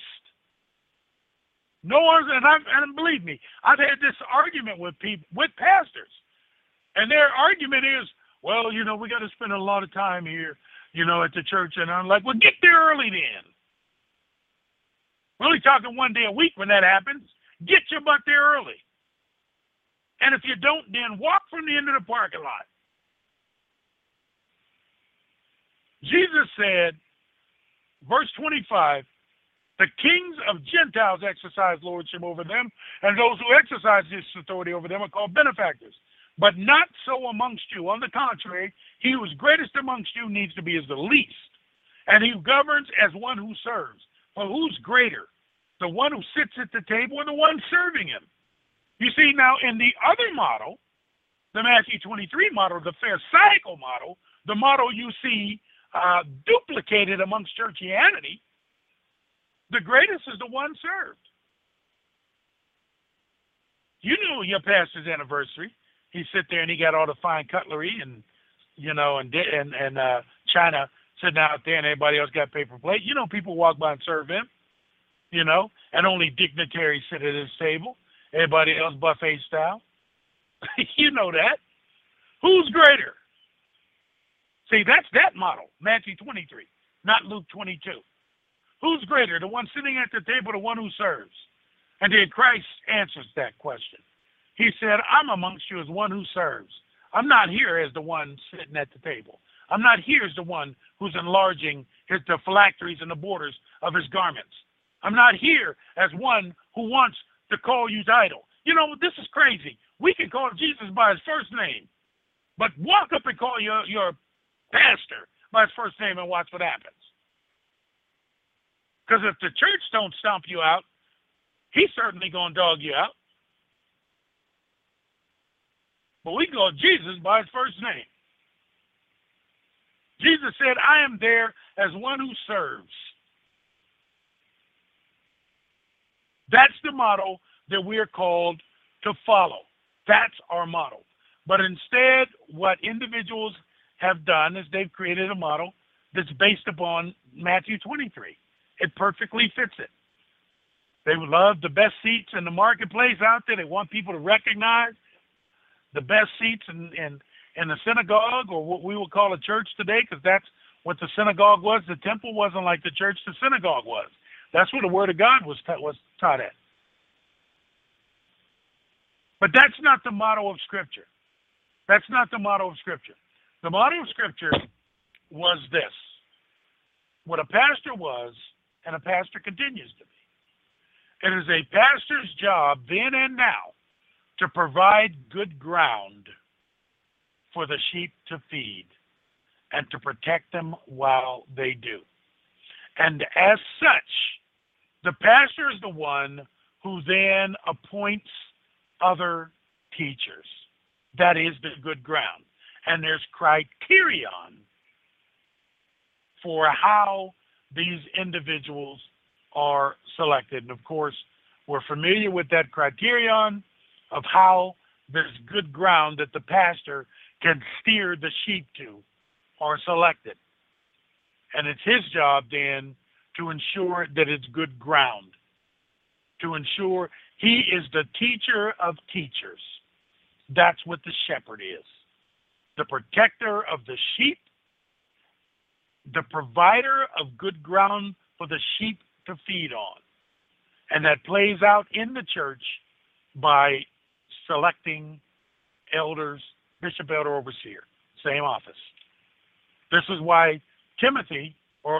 [SPEAKER 1] No arms, and believe me, I've had this argument with people, with pastors, and their argument is, well, we got to spend a lot of time here, at the church, and I'm like, well, get there early then. We're only talking one day a week when that happens. Get your butt there early. And if you don't, then walk from the end of the parking lot. Jesus said, verse 25, the kings of Gentiles exercise lordship over them, and those who exercise this authority over them are called benefactors. But not so amongst you. On the contrary, he who is greatest amongst you needs to be as the least, and he governs as one who serves. For who's greater, the one who sits at the table or the one serving him? You see, now in the other model, the Matthew 23 model, the Pharisaical model, the model you see duplicated amongst churchianity, the greatest is the one served. You know your pastor's anniversary. He sit there and he got all the fine cutlery and china sitting out there, and everybody else got paper plate. People walk by and serve him. And only dignitaries sit at his table. Everybody else buffet style. You know that. Who's greater? See, that's that model, Matthew 23, not Luke 22. Who's greater, the one sitting at the table, the one who serves? And then Christ answers that question. He said, I'm amongst you as one who serves. I'm not here as the one sitting at the table. I'm not here as the one who's enlarging the phylacteries and the borders of his garments. I'm not here as one who wants to call you idol. This is crazy. We can call Jesus by his first name, but walk up and call your pastor by his first name and watch what happens. Because if the church don't stomp you out, he's certainly going to dog you out. But we call Jesus by his first name. Jesus said, I am there as one who serves. That's the model that we're called to follow. That's our model. But instead, what individuals have done is they've created a model that's based upon Matthew 23. It perfectly fits it. They love the best seats in the marketplace out there. They want people to recognize the best seats in the synagogue, or what we would call a church today, because that's what the synagogue was. The temple wasn't like the church the synagogue was. That's where the Word of God was taught at. But that's not the model of Scripture. That's not the model of Scripture. The model of Scripture was this. What a pastor was, and a pastor continues to be. It is a pastor's job then and now to provide good ground for the sheep to feed and to protect them while they do. And as such, The pastor is the one who then appoints other teachers. That is the good ground. And there's criterion for how these individuals are selected. And of course, we're familiar with that criterion of how this good ground that the pastor can steer the sheep to are selected. And it's his job then to ensure that it's good ground, to ensure he is the teacher of teachers. That's what the shepherd is. The protector of the sheep, the provider of good ground for the sheep to feed on. And that plays out in the church by selecting elders, bishop, elder, overseer, same office. This is why Timothy,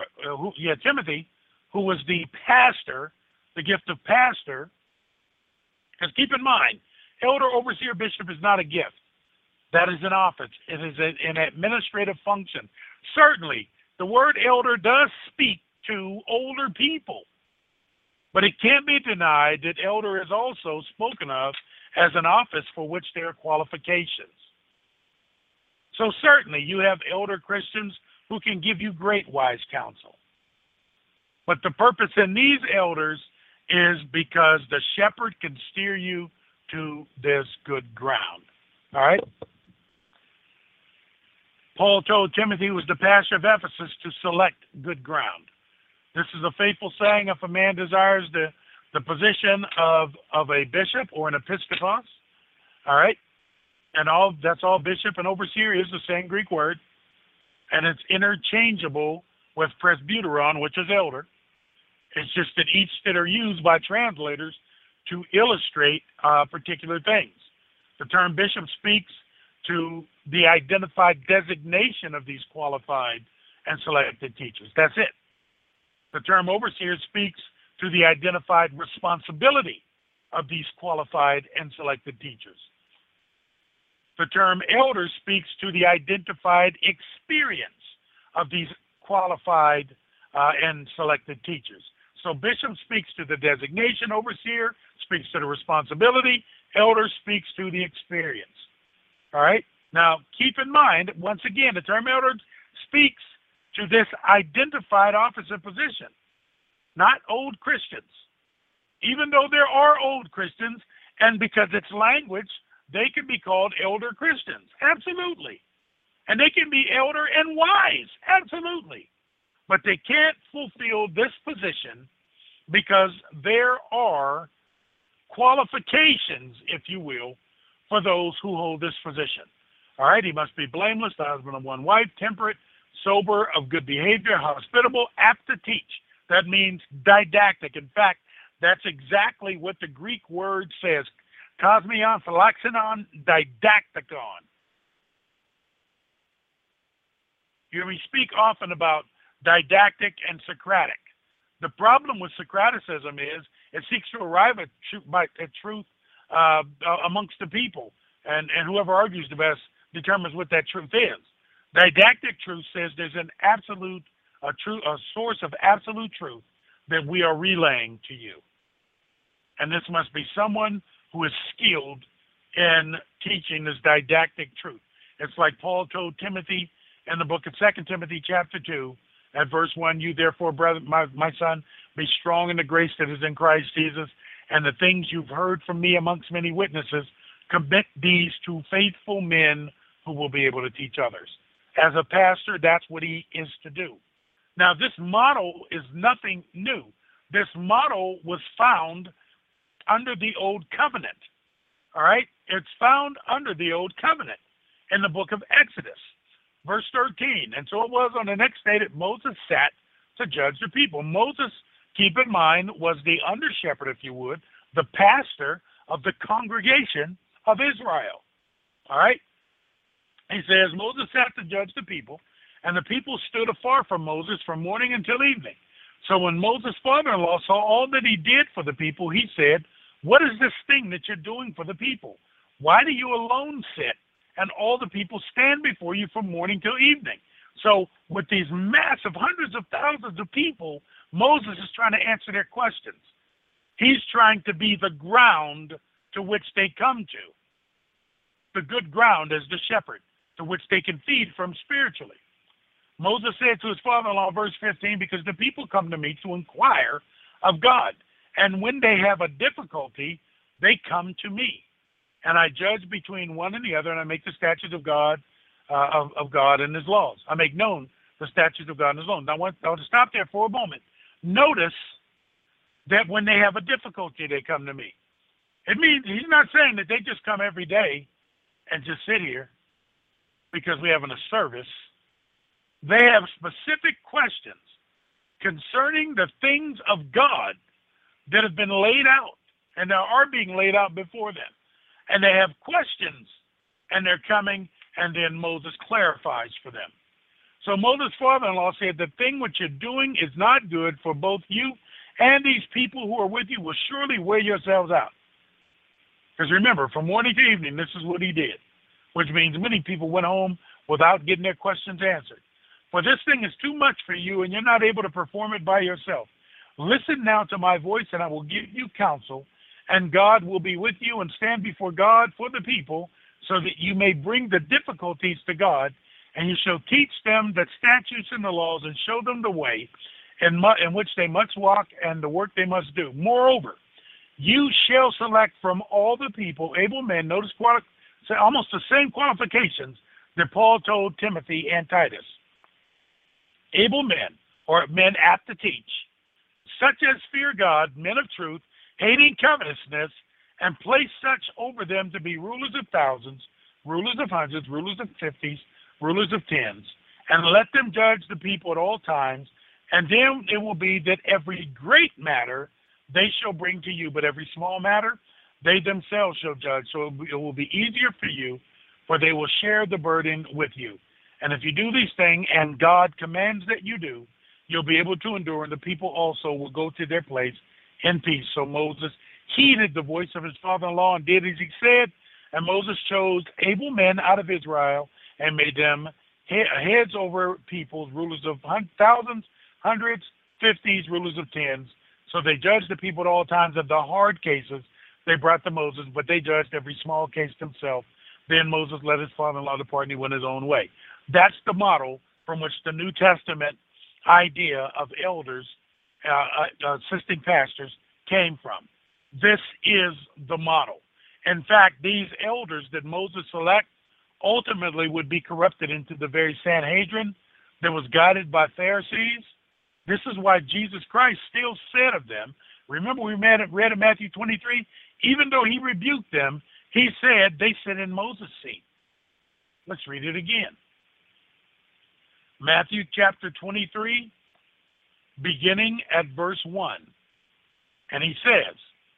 [SPEAKER 1] who was the pastor, the gift of pastor, because keep in mind, elder, overseer, bishop is not a gift. That is an office. It is an administrative function. Certainly, the word elder does speak to older people, but it can't be denied that elder is also spoken of as an office for which there are qualifications. So certainly, you have elder Christians who can give you great wise counsel. But the purpose in these elders is because the shepherd can steer you to this good ground. All right? Paul told Timothy, who was the pastor of Ephesus, to select good ground. This is a faithful saying if a man desires the position of a bishop or an episkopos. All right? And that's all bishop and overseer is the same Greek word. And it's interchangeable with presbyteron, which is elder. It's just that each that are used by translators to illustrate particular things. The term bishop speaks to the identified designation of these qualified and selected teachers. That's it. The term overseer speaks to the identified responsibility of these qualified and selected teachers. The term elder speaks to the identified experience of these qualified and selected teachers. So bishop speaks to the designation, overseer speaks to the responsibility, elder speaks to the experience. All right? Now, keep in mind, once again, the term elder speaks to this identified office and position, not old Christians. Even though there are old Christians, and because it's language, they can be called elder Christians. Absolutely. And they can be elder and wise. Absolutely. But they can't fulfill this position because there are qualifications, if you will, for those who hold this position. All right, he must be blameless, the husband of one wife, temperate, sober, of good behavior, hospitable, apt to teach. That means didactic. In fact, that's exactly what the Greek word says. Cosmion, philoxenon, didacticon. You hear me speak often about didactic and Socratic. The problem with Socraticism is it seeks to arrive at truth amongst the people, and whoever argues the best determines what that truth is. Didactic truth says there's an absolute, a source of absolute truth that we are relaying to you. And this must be someone who is skilled in teaching this didactic truth. It's like Paul told Timothy in the book of 2 Timothy chapter 2, at verse 1, you therefore, brother, my son, be strong in the grace that is in Christ Jesus, and the things you've heard from me amongst many witnesses, commit these to faithful men who will be able to teach others. As a pastor, that's what he is to do. Now, this model is nothing new. This model was found under the Old Covenant. All right? It's found under the Old Covenant in the book of Exodus, verse 13. And so it was on the next day that Moses sat to judge the people. Moses, keep in mind, was the under shepherd, if you would, the pastor of the congregation of Israel. All right? He says, Moses sat to judge the people, and the people stood afar from Moses from morning until evening. So when Moses' father-in-law saw all that he did for the people, he said, what is this thing that you're doing for the people? Why do you alone sit, and all the people stand before you from morning till evening? So with these massive hundreds of thousands of people, Moses is trying to answer their questions. He's trying to be the ground to which they come to. The good ground as the shepherd to which they can feed from spiritually. Moses said to his father-in-law, verse 15, because the people come to me to inquire of God. And when they have a difficulty, they come to me. And I judge between one and the other, and I make the statutes of God of God and his laws. I make known the statutes of God and his laws. Now, I want to stop there for a moment. Notice that when they have a difficulty, they come to me. It means he's not saying that they just come every day and just sit here because we're having a service. They have specific questions concerning the things of God that have been laid out and that are being laid out before them. And they have questions, and they're coming, and then Moses clarifies for them. So Moses' father-in-law said, the thing which you're doing is not good, for both you and these people who are with you will surely wear yourselves out. Because remember, from morning to evening, this is what he did, which means many people went home without getting their questions answered. For this thing is too much for you, and you're not able to perform it by yourself. Listen now to my voice, and I will give you counsel, and God will be with you, and stand before God for the people, so that you may bring the difficulties to God, and you shall teach them the statutes and the laws, and show them the way in which they must walk, and the work they must do. Moreover, you shall select from all the people able men, notice almost the same qualifications that Paul told Timothy and Titus. Able men, or men apt to teach, such as fear God, men of truth, hating covetousness, and place such over them to be rulers of thousands, rulers of hundreds, rulers of 50s, rulers of 10s, and let them judge the people at all times. And then it will be that every great matter they shall bring to you, but every small matter they themselves shall judge. So it will be easier for you, for they will share the burden with you. And if you do these things, and God commands that you do, you'll be able to endure, and the people also will go to their place in peace. So Moses heeded the voice of his father-in-law and did as he said. And Moses chose able men out of Israel and made them heads over peoples, rulers of thousands, hundreds, 50s, rulers of 10s. So they judged the people at all times. Of the hard cases they brought to Moses, but they judged every small case themselves. Then Moses let his father-in-law depart, and he went his own way. That's the model from which the New Testament idea of elders, assisting pastors, came from. This is the model. In fact, these elders that Moses select ultimately would be corrupted into the very Sanhedrin that was guided by Pharisees. This is why Jesus Christ still said of them, remember we read in Matthew 23, even though he rebuked them, he said they sit in Moses' seat. Let's read it again. Matthew chapter 23, beginning at verse 1. And he says,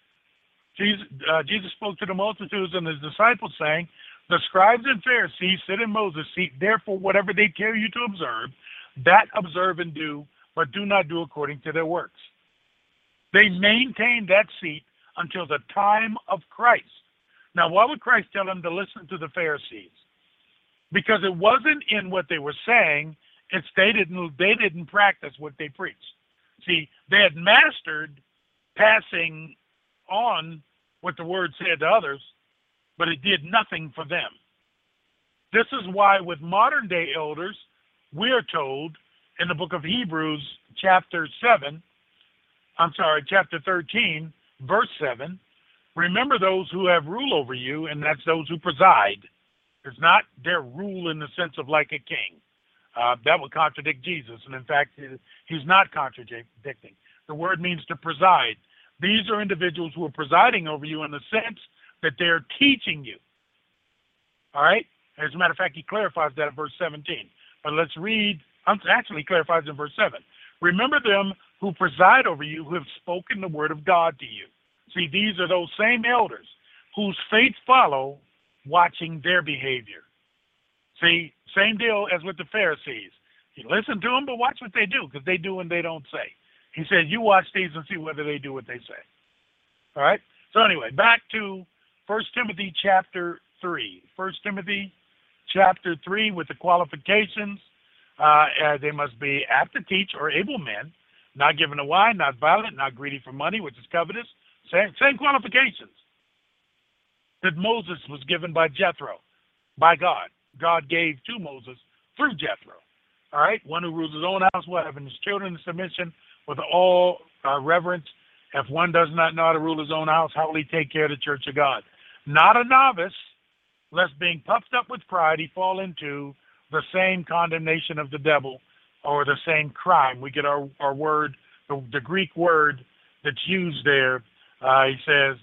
[SPEAKER 1] Jesus spoke to the multitudes and his disciples, saying, the scribes and Pharisees sit in Moses' seat, therefore whatever they tell you to observe, that observe and do, but do not do according to their works. They maintained that seat until the time of Christ. Now, why would Christ tell them to listen to the Pharisees? Because it wasn't in what they were saying, it's they didn't practice what they preached. See, they had mastered passing on what the word said to others, but it did nothing for them. This is why with modern day elders, we're told in the book of Hebrews chapter 13, verse 7, remember those who have rule over you, and that's those who preside. It's not their rule in the sense of like a king. That would contradict Jesus, and in fact, he's not contradicting. The word means to preside. These are individuals who are presiding over you in the sense that they're teaching you. All right? As a matter of fact, he clarifies that in verse 17. But let's read, actually clarifies in verse 7. Remember them who preside over you, who have spoken the word of God to you. See, these are those same elders whose faith follow, watching their behavior. See, same deal as with the Pharisees. You listen to them, but watch what they do, because they do and they don't say. He said, you watch these and see whether they do what they say. All right? So anyway, back to 1 Timothy chapter 3. 1 Timothy chapter 3 with the qualifications They must be apt to teach or able men, not given to wine, not violent, not greedy for money, which is covetous. Same qualifications that Moses was given by Jethro, by God. God gave to Moses through Jethro. All right, one who rules his own house, will having his children in submission with all reverence. If one does not know how to rule his own house, how will he take care of the church of God? Not a novice, lest being puffed up with pride, he fall into the same condemnation of the devil or the same crime. We get our word, the Greek word that's used there. He says,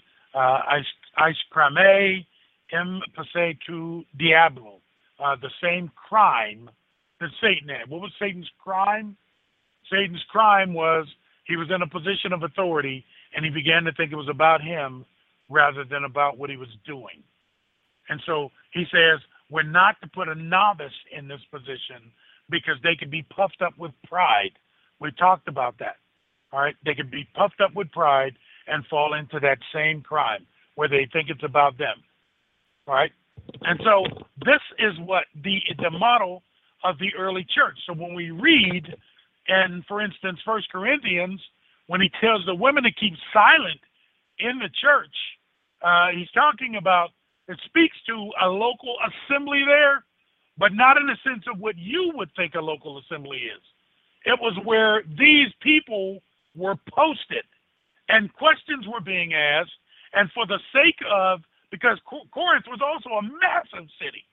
[SPEAKER 1] aischrame em passe tu diablo, the same crime that Satan had. What was Satan's crime? Satan's crime was he was in a position of authority, and he began to think it was about him rather than about what he was doing. And so he says, we're not to put a novice in this position because they could be puffed up with pride. We talked about that. All right? They could be puffed up with pride and fall into that same crime where they think it's about them. All right? And so this is what the model of the early church. So when we read, and for instance, 1 Corinthians, when he tells the women to keep silent in the church, he's talking about, it speaks to a local assembly there, but not in the sense of what you would think a local assembly is. It was where these people were posted and questions were being asked, and for the sake of, because Corinth was also a massive city.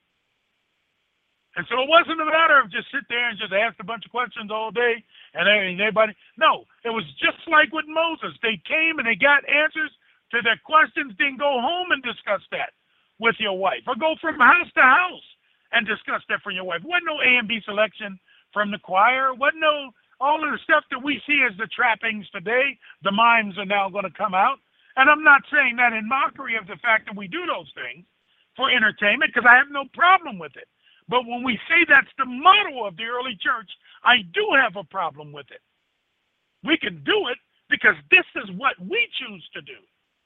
[SPEAKER 1] And so it wasn't a matter of just sit there and just ask a bunch of questions all day and everybody. No, it was just like with Moses. They came and they got answers to their questions, then go home and discuss that with your wife, or go from house to house and discuss that for your wife. Wasn't no A and B selection from the choir. Wasn't no all of the stuff that we see as the trappings today. The mimes are now going to come out. And I'm not saying that in mockery of the fact that we do those things for entertainment, because I have no problem with it. But when we say that's the motto of the early church, I do have a problem with it. We can do it because this is what we choose to do,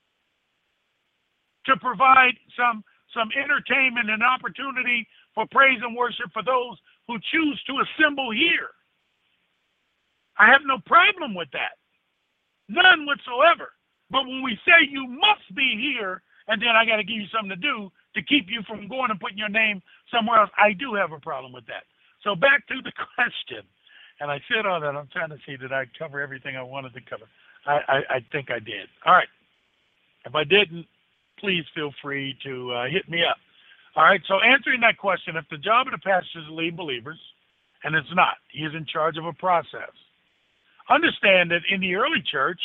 [SPEAKER 1] to provide some entertainment and opportunity for praise and worship for those who choose to assemble here. I have no problem with that. None whatsoever. But when we say you must be here, and then I got to give you something to do to keep you from going and putting your name somewhere else, I do have a problem with that. So back to the question. And I said all that. I'm trying to see, did I cover everything I wanted to cover? I think I did. All right. If I didn't, please feel free to hit me up. All right. So answering that question, if the job of the pastor is to lead believers, and it's not, he is in charge of a process. Understand that in the early church,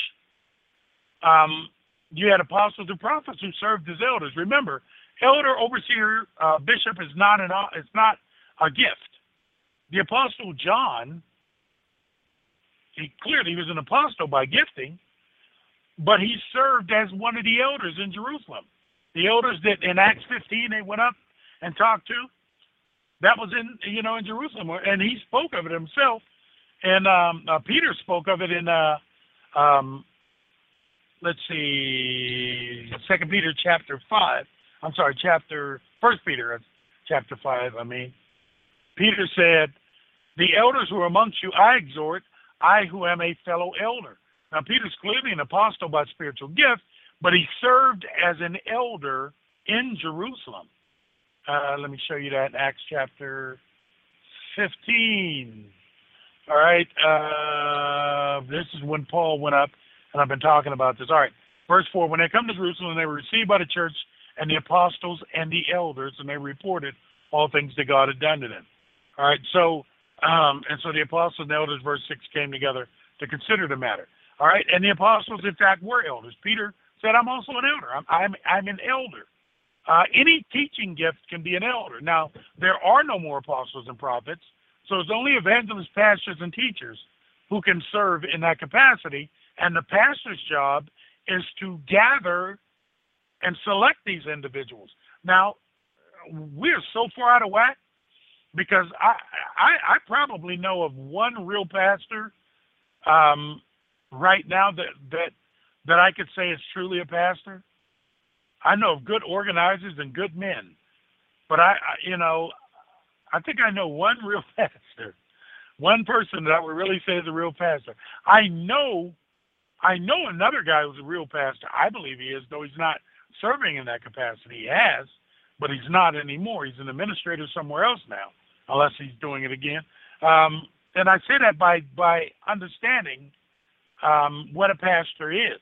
[SPEAKER 1] you had apostles and prophets who served as elders. Remember, elder, overseer, bishop is not it's not a gift. The apostle John, he clearly was an apostle by gifting, but he served as one of the elders in Jerusalem. The elders that in Acts 15 they went up and talked to, that was in Jerusalem, and he spoke of it himself. And Peter spoke of it in let's see, 2 Peter chapter 5. I'm sorry, 1 Peter chapter 5, Peter said, the elders who are amongst you I exhort, I who am a fellow elder. Now, Peter's clearly an apostle by spiritual gift, but he served as an elder in Jerusalem. Let me show you that in Acts chapter 15. All right, this is when Paul went up, and I've been talking about this. All right, verse 4, when they come to Jerusalem, they were received by the church and the apostles and the elders, and they reported all things that God had done to them. All right, so and so the apostles and the elders, verse 6, came together to consider the matter. All right, and the apostles, in fact, were elders. Peter said, I'm also an elder. I'm an elder. Any teaching gift can be an elder. Now, there are no more apostles and prophets, so it's only evangelists, pastors, and teachers who can serve in that capacity, and the pastor's job is to gather and select these individuals. Now, we're so far out of whack because I probably know of one real pastor right now that I could say is truly a pastor. I know of good organizers and good men, but I think I know one real pastor One person that I would really say is a real pastor. I know another guy who's a real pastor. I believe he is, though he's not serving in that capacity. He has, but he's not anymore. He's an administrator somewhere else now, unless he's doing it again. And I say that by understanding what a pastor is.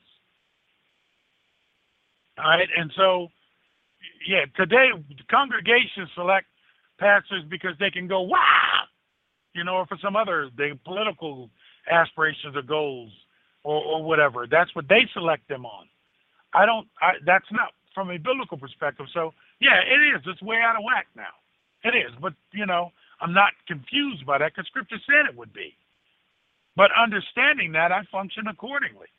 [SPEAKER 1] All right, and so, yeah, today congregations select pastors because they can go, wow, or for some other political aspirations or goals or whatever. That's what they select them on. That's not from a biblical perspective. So, yeah, it is. It's way out of whack now. It is. But, I'm not confused by that because Scripture said it would be. But understanding that, I function accordingly.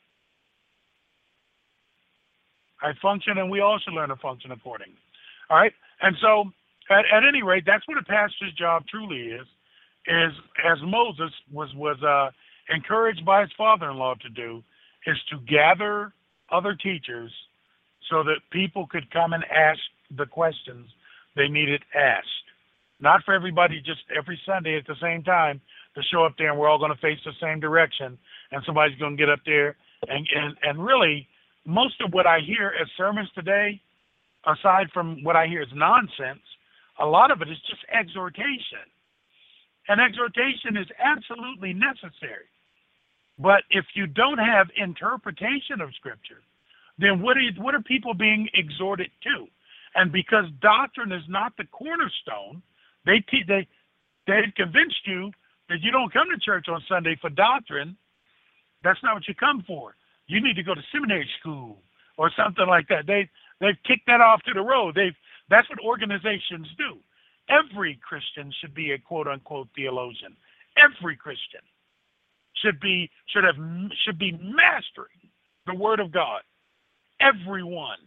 [SPEAKER 1] I function, and we all should learn to function accordingly. All right? And so, at any rate, that's what a pastor's job truly is as Moses was encouraged by his father-in-law to do, is to gather other teachers so that people could come and ask the questions they needed asked. Not for everybody just every Sunday at the same time to show up there and we're all going to face the same direction and somebody's going to get up there and really most of what I hear as sermons today, aside from what I hear as nonsense, a lot of it is just exhortation. And exhortation is absolutely necessary. But if you don't have interpretation of Scripture, then what are people being exhorted to? And because doctrine is not the cornerstone, they've convinced you that you don't come to church on Sunday for doctrine. That's not what you come for. You need to go to seminary school or something like that. They've kicked that off to the road. That's what organizations do. Every Christian should be a quote unquote theologian. Every Christian should be mastering the Word of God. Everyone.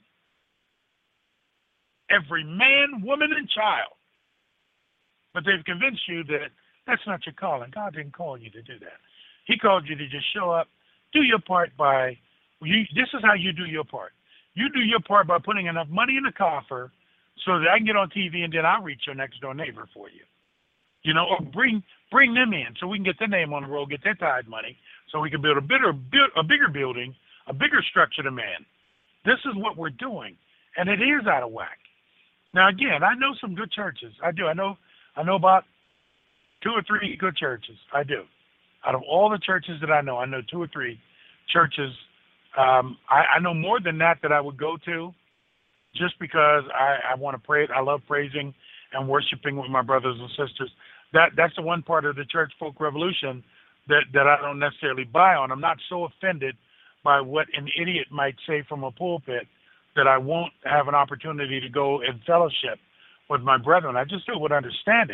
[SPEAKER 1] Every man, woman, and child. But they've convinced you that that's not your calling. God didn't call you to do that. He called you to just show up, do your part this is how you do your part. You do your part by putting enough money in the coffer so that I can get on TV and then I'll reach your next door neighbor for you. Or bring them in so we can get their name on the roll, get their tithe money, so we can build a bigger building, a bigger structure to man. This is what we're doing, and it is out of whack. Now, again, I know some good churches. I do. I know about 2 or 3 good churches. I do. Out of all the churches that I know 2 or 3 churches. I know more than that I would go to just because I want to pray. I love praising and worshiping with my brothers and sisters. That's the one part of the church folk revolution that I don't necessarily buy on. I'm not so offended by what an idiot might say from a pulpit that I won't have an opportunity to go and fellowship with my brethren. I just do it with understanding,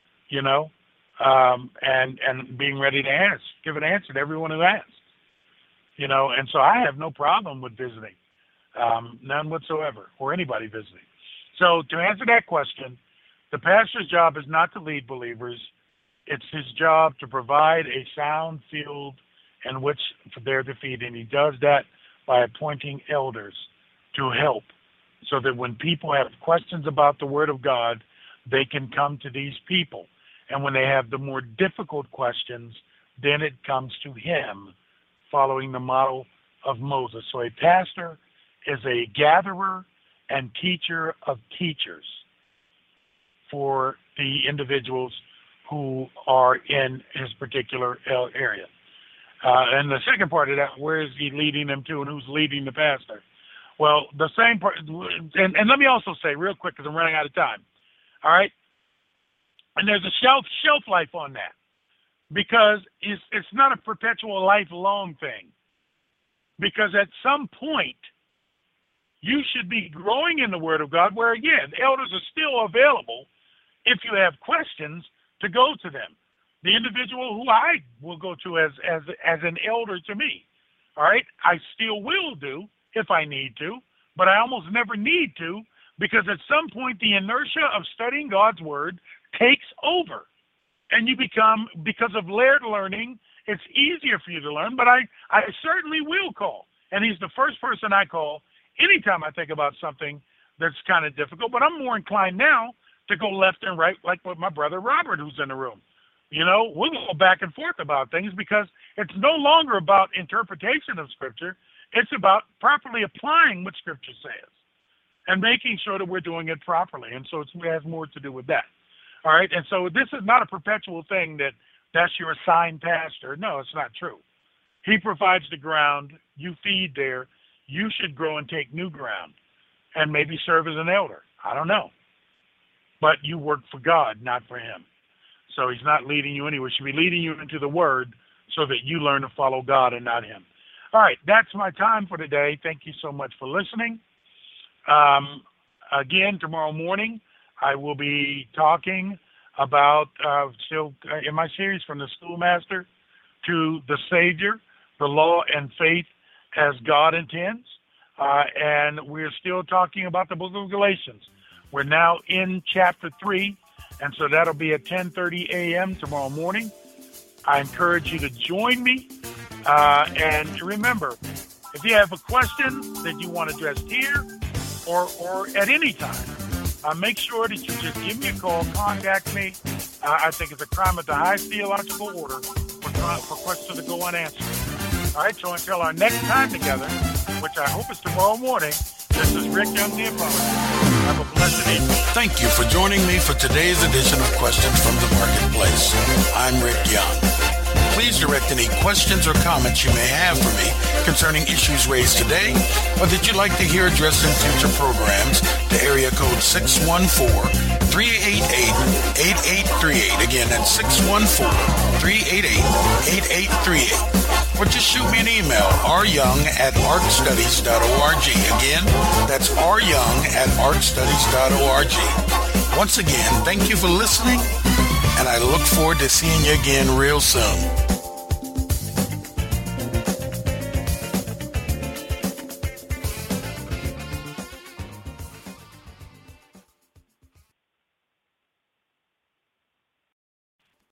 [SPEAKER 1] and being ready to give an answer to everyone who asks, and so I have no problem with visiting, none whatsoever, or anybody visiting. So to answer that question, the pastor's job is not to lead believers. It's his job to provide a sound field in which they're defeated, and he does that by appointing elders to help so that when people have questions about the Word of God, they can come to these people. And when they have the more difficult questions, then it comes to him, following the model of Moses. So a pastor is a gatherer and teacher of teachers for the individuals who are in his particular area. And the second part of that, where is he leading them to and who's leading the pastor? Well, the same part, and let me also say real quick because I'm running out of time, all right? And there's a shelf life on that because it's not a perpetual lifelong thing. Because at some point, you should be growing in the Word of God where, again, elders are still available if you have questions to go to them. The individual who I will go to as an elder to me, all right, I still will do if I need to, but I almost never need to because at some point the inertia of studying God's Word takes over. And you become, because of layered learning, it's easier for you to learn, but I certainly will call. And he's the first person I call anytime I think about something that's kind of difficult, but I'm more inclined now to go left and right, like with my brother Robert, who's in the room. We'll go back and forth about things because it's no longer about interpretation of Scripture. It's about properly applying what Scripture says and making sure that we're doing it properly. And so it has more to do with that. All right? And so this is not a perpetual thing that's your assigned pastor. No, it's not true. He provides the ground. You feed there. You should grow and take new ground and maybe serve as an elder. I don't know. But you work for God, not for him. So he's not leading you anywhere. He should be leading you into the Word so that you learn to follow God and not him. All right, that's my time for today. Thank you so much for listening. Again, tomorrow morning, I will be talking about, still in my series, From the Schoolmaster to the Savior, the Law and Faith as God Intends. And we're still talking about the book of Galatians. We're now in chapter 3, and so that'll be at 10:30 a.m. tomorrow morning. I encourage you to join me. And remember, if you have a question that you want addressed here or at any time, make sure that you just give me a call, contact me. I think it's a crime of the highest theological order for questions to go unanswered. All right, so until our next time together, which I hope is tomorrow morning, this is Rick Young, the Apologist. Have a blessed evening.
[SPEAKER 3] Thank you for joining me for today's edition of Questions from the Marketplace. I'm Rick Young. Please direct any questions or comments you may have for me concerning issues raised today or that you'd like to hear addressed in future programs to area code 614-388-8838. Again, that's 614-388-8838. Or just shoot me an email, ryoung@arcstudies.org. Again, that's ryoung@arcstudies.org. Once again, thank you for listening, and I look forward to seeing you again real soon.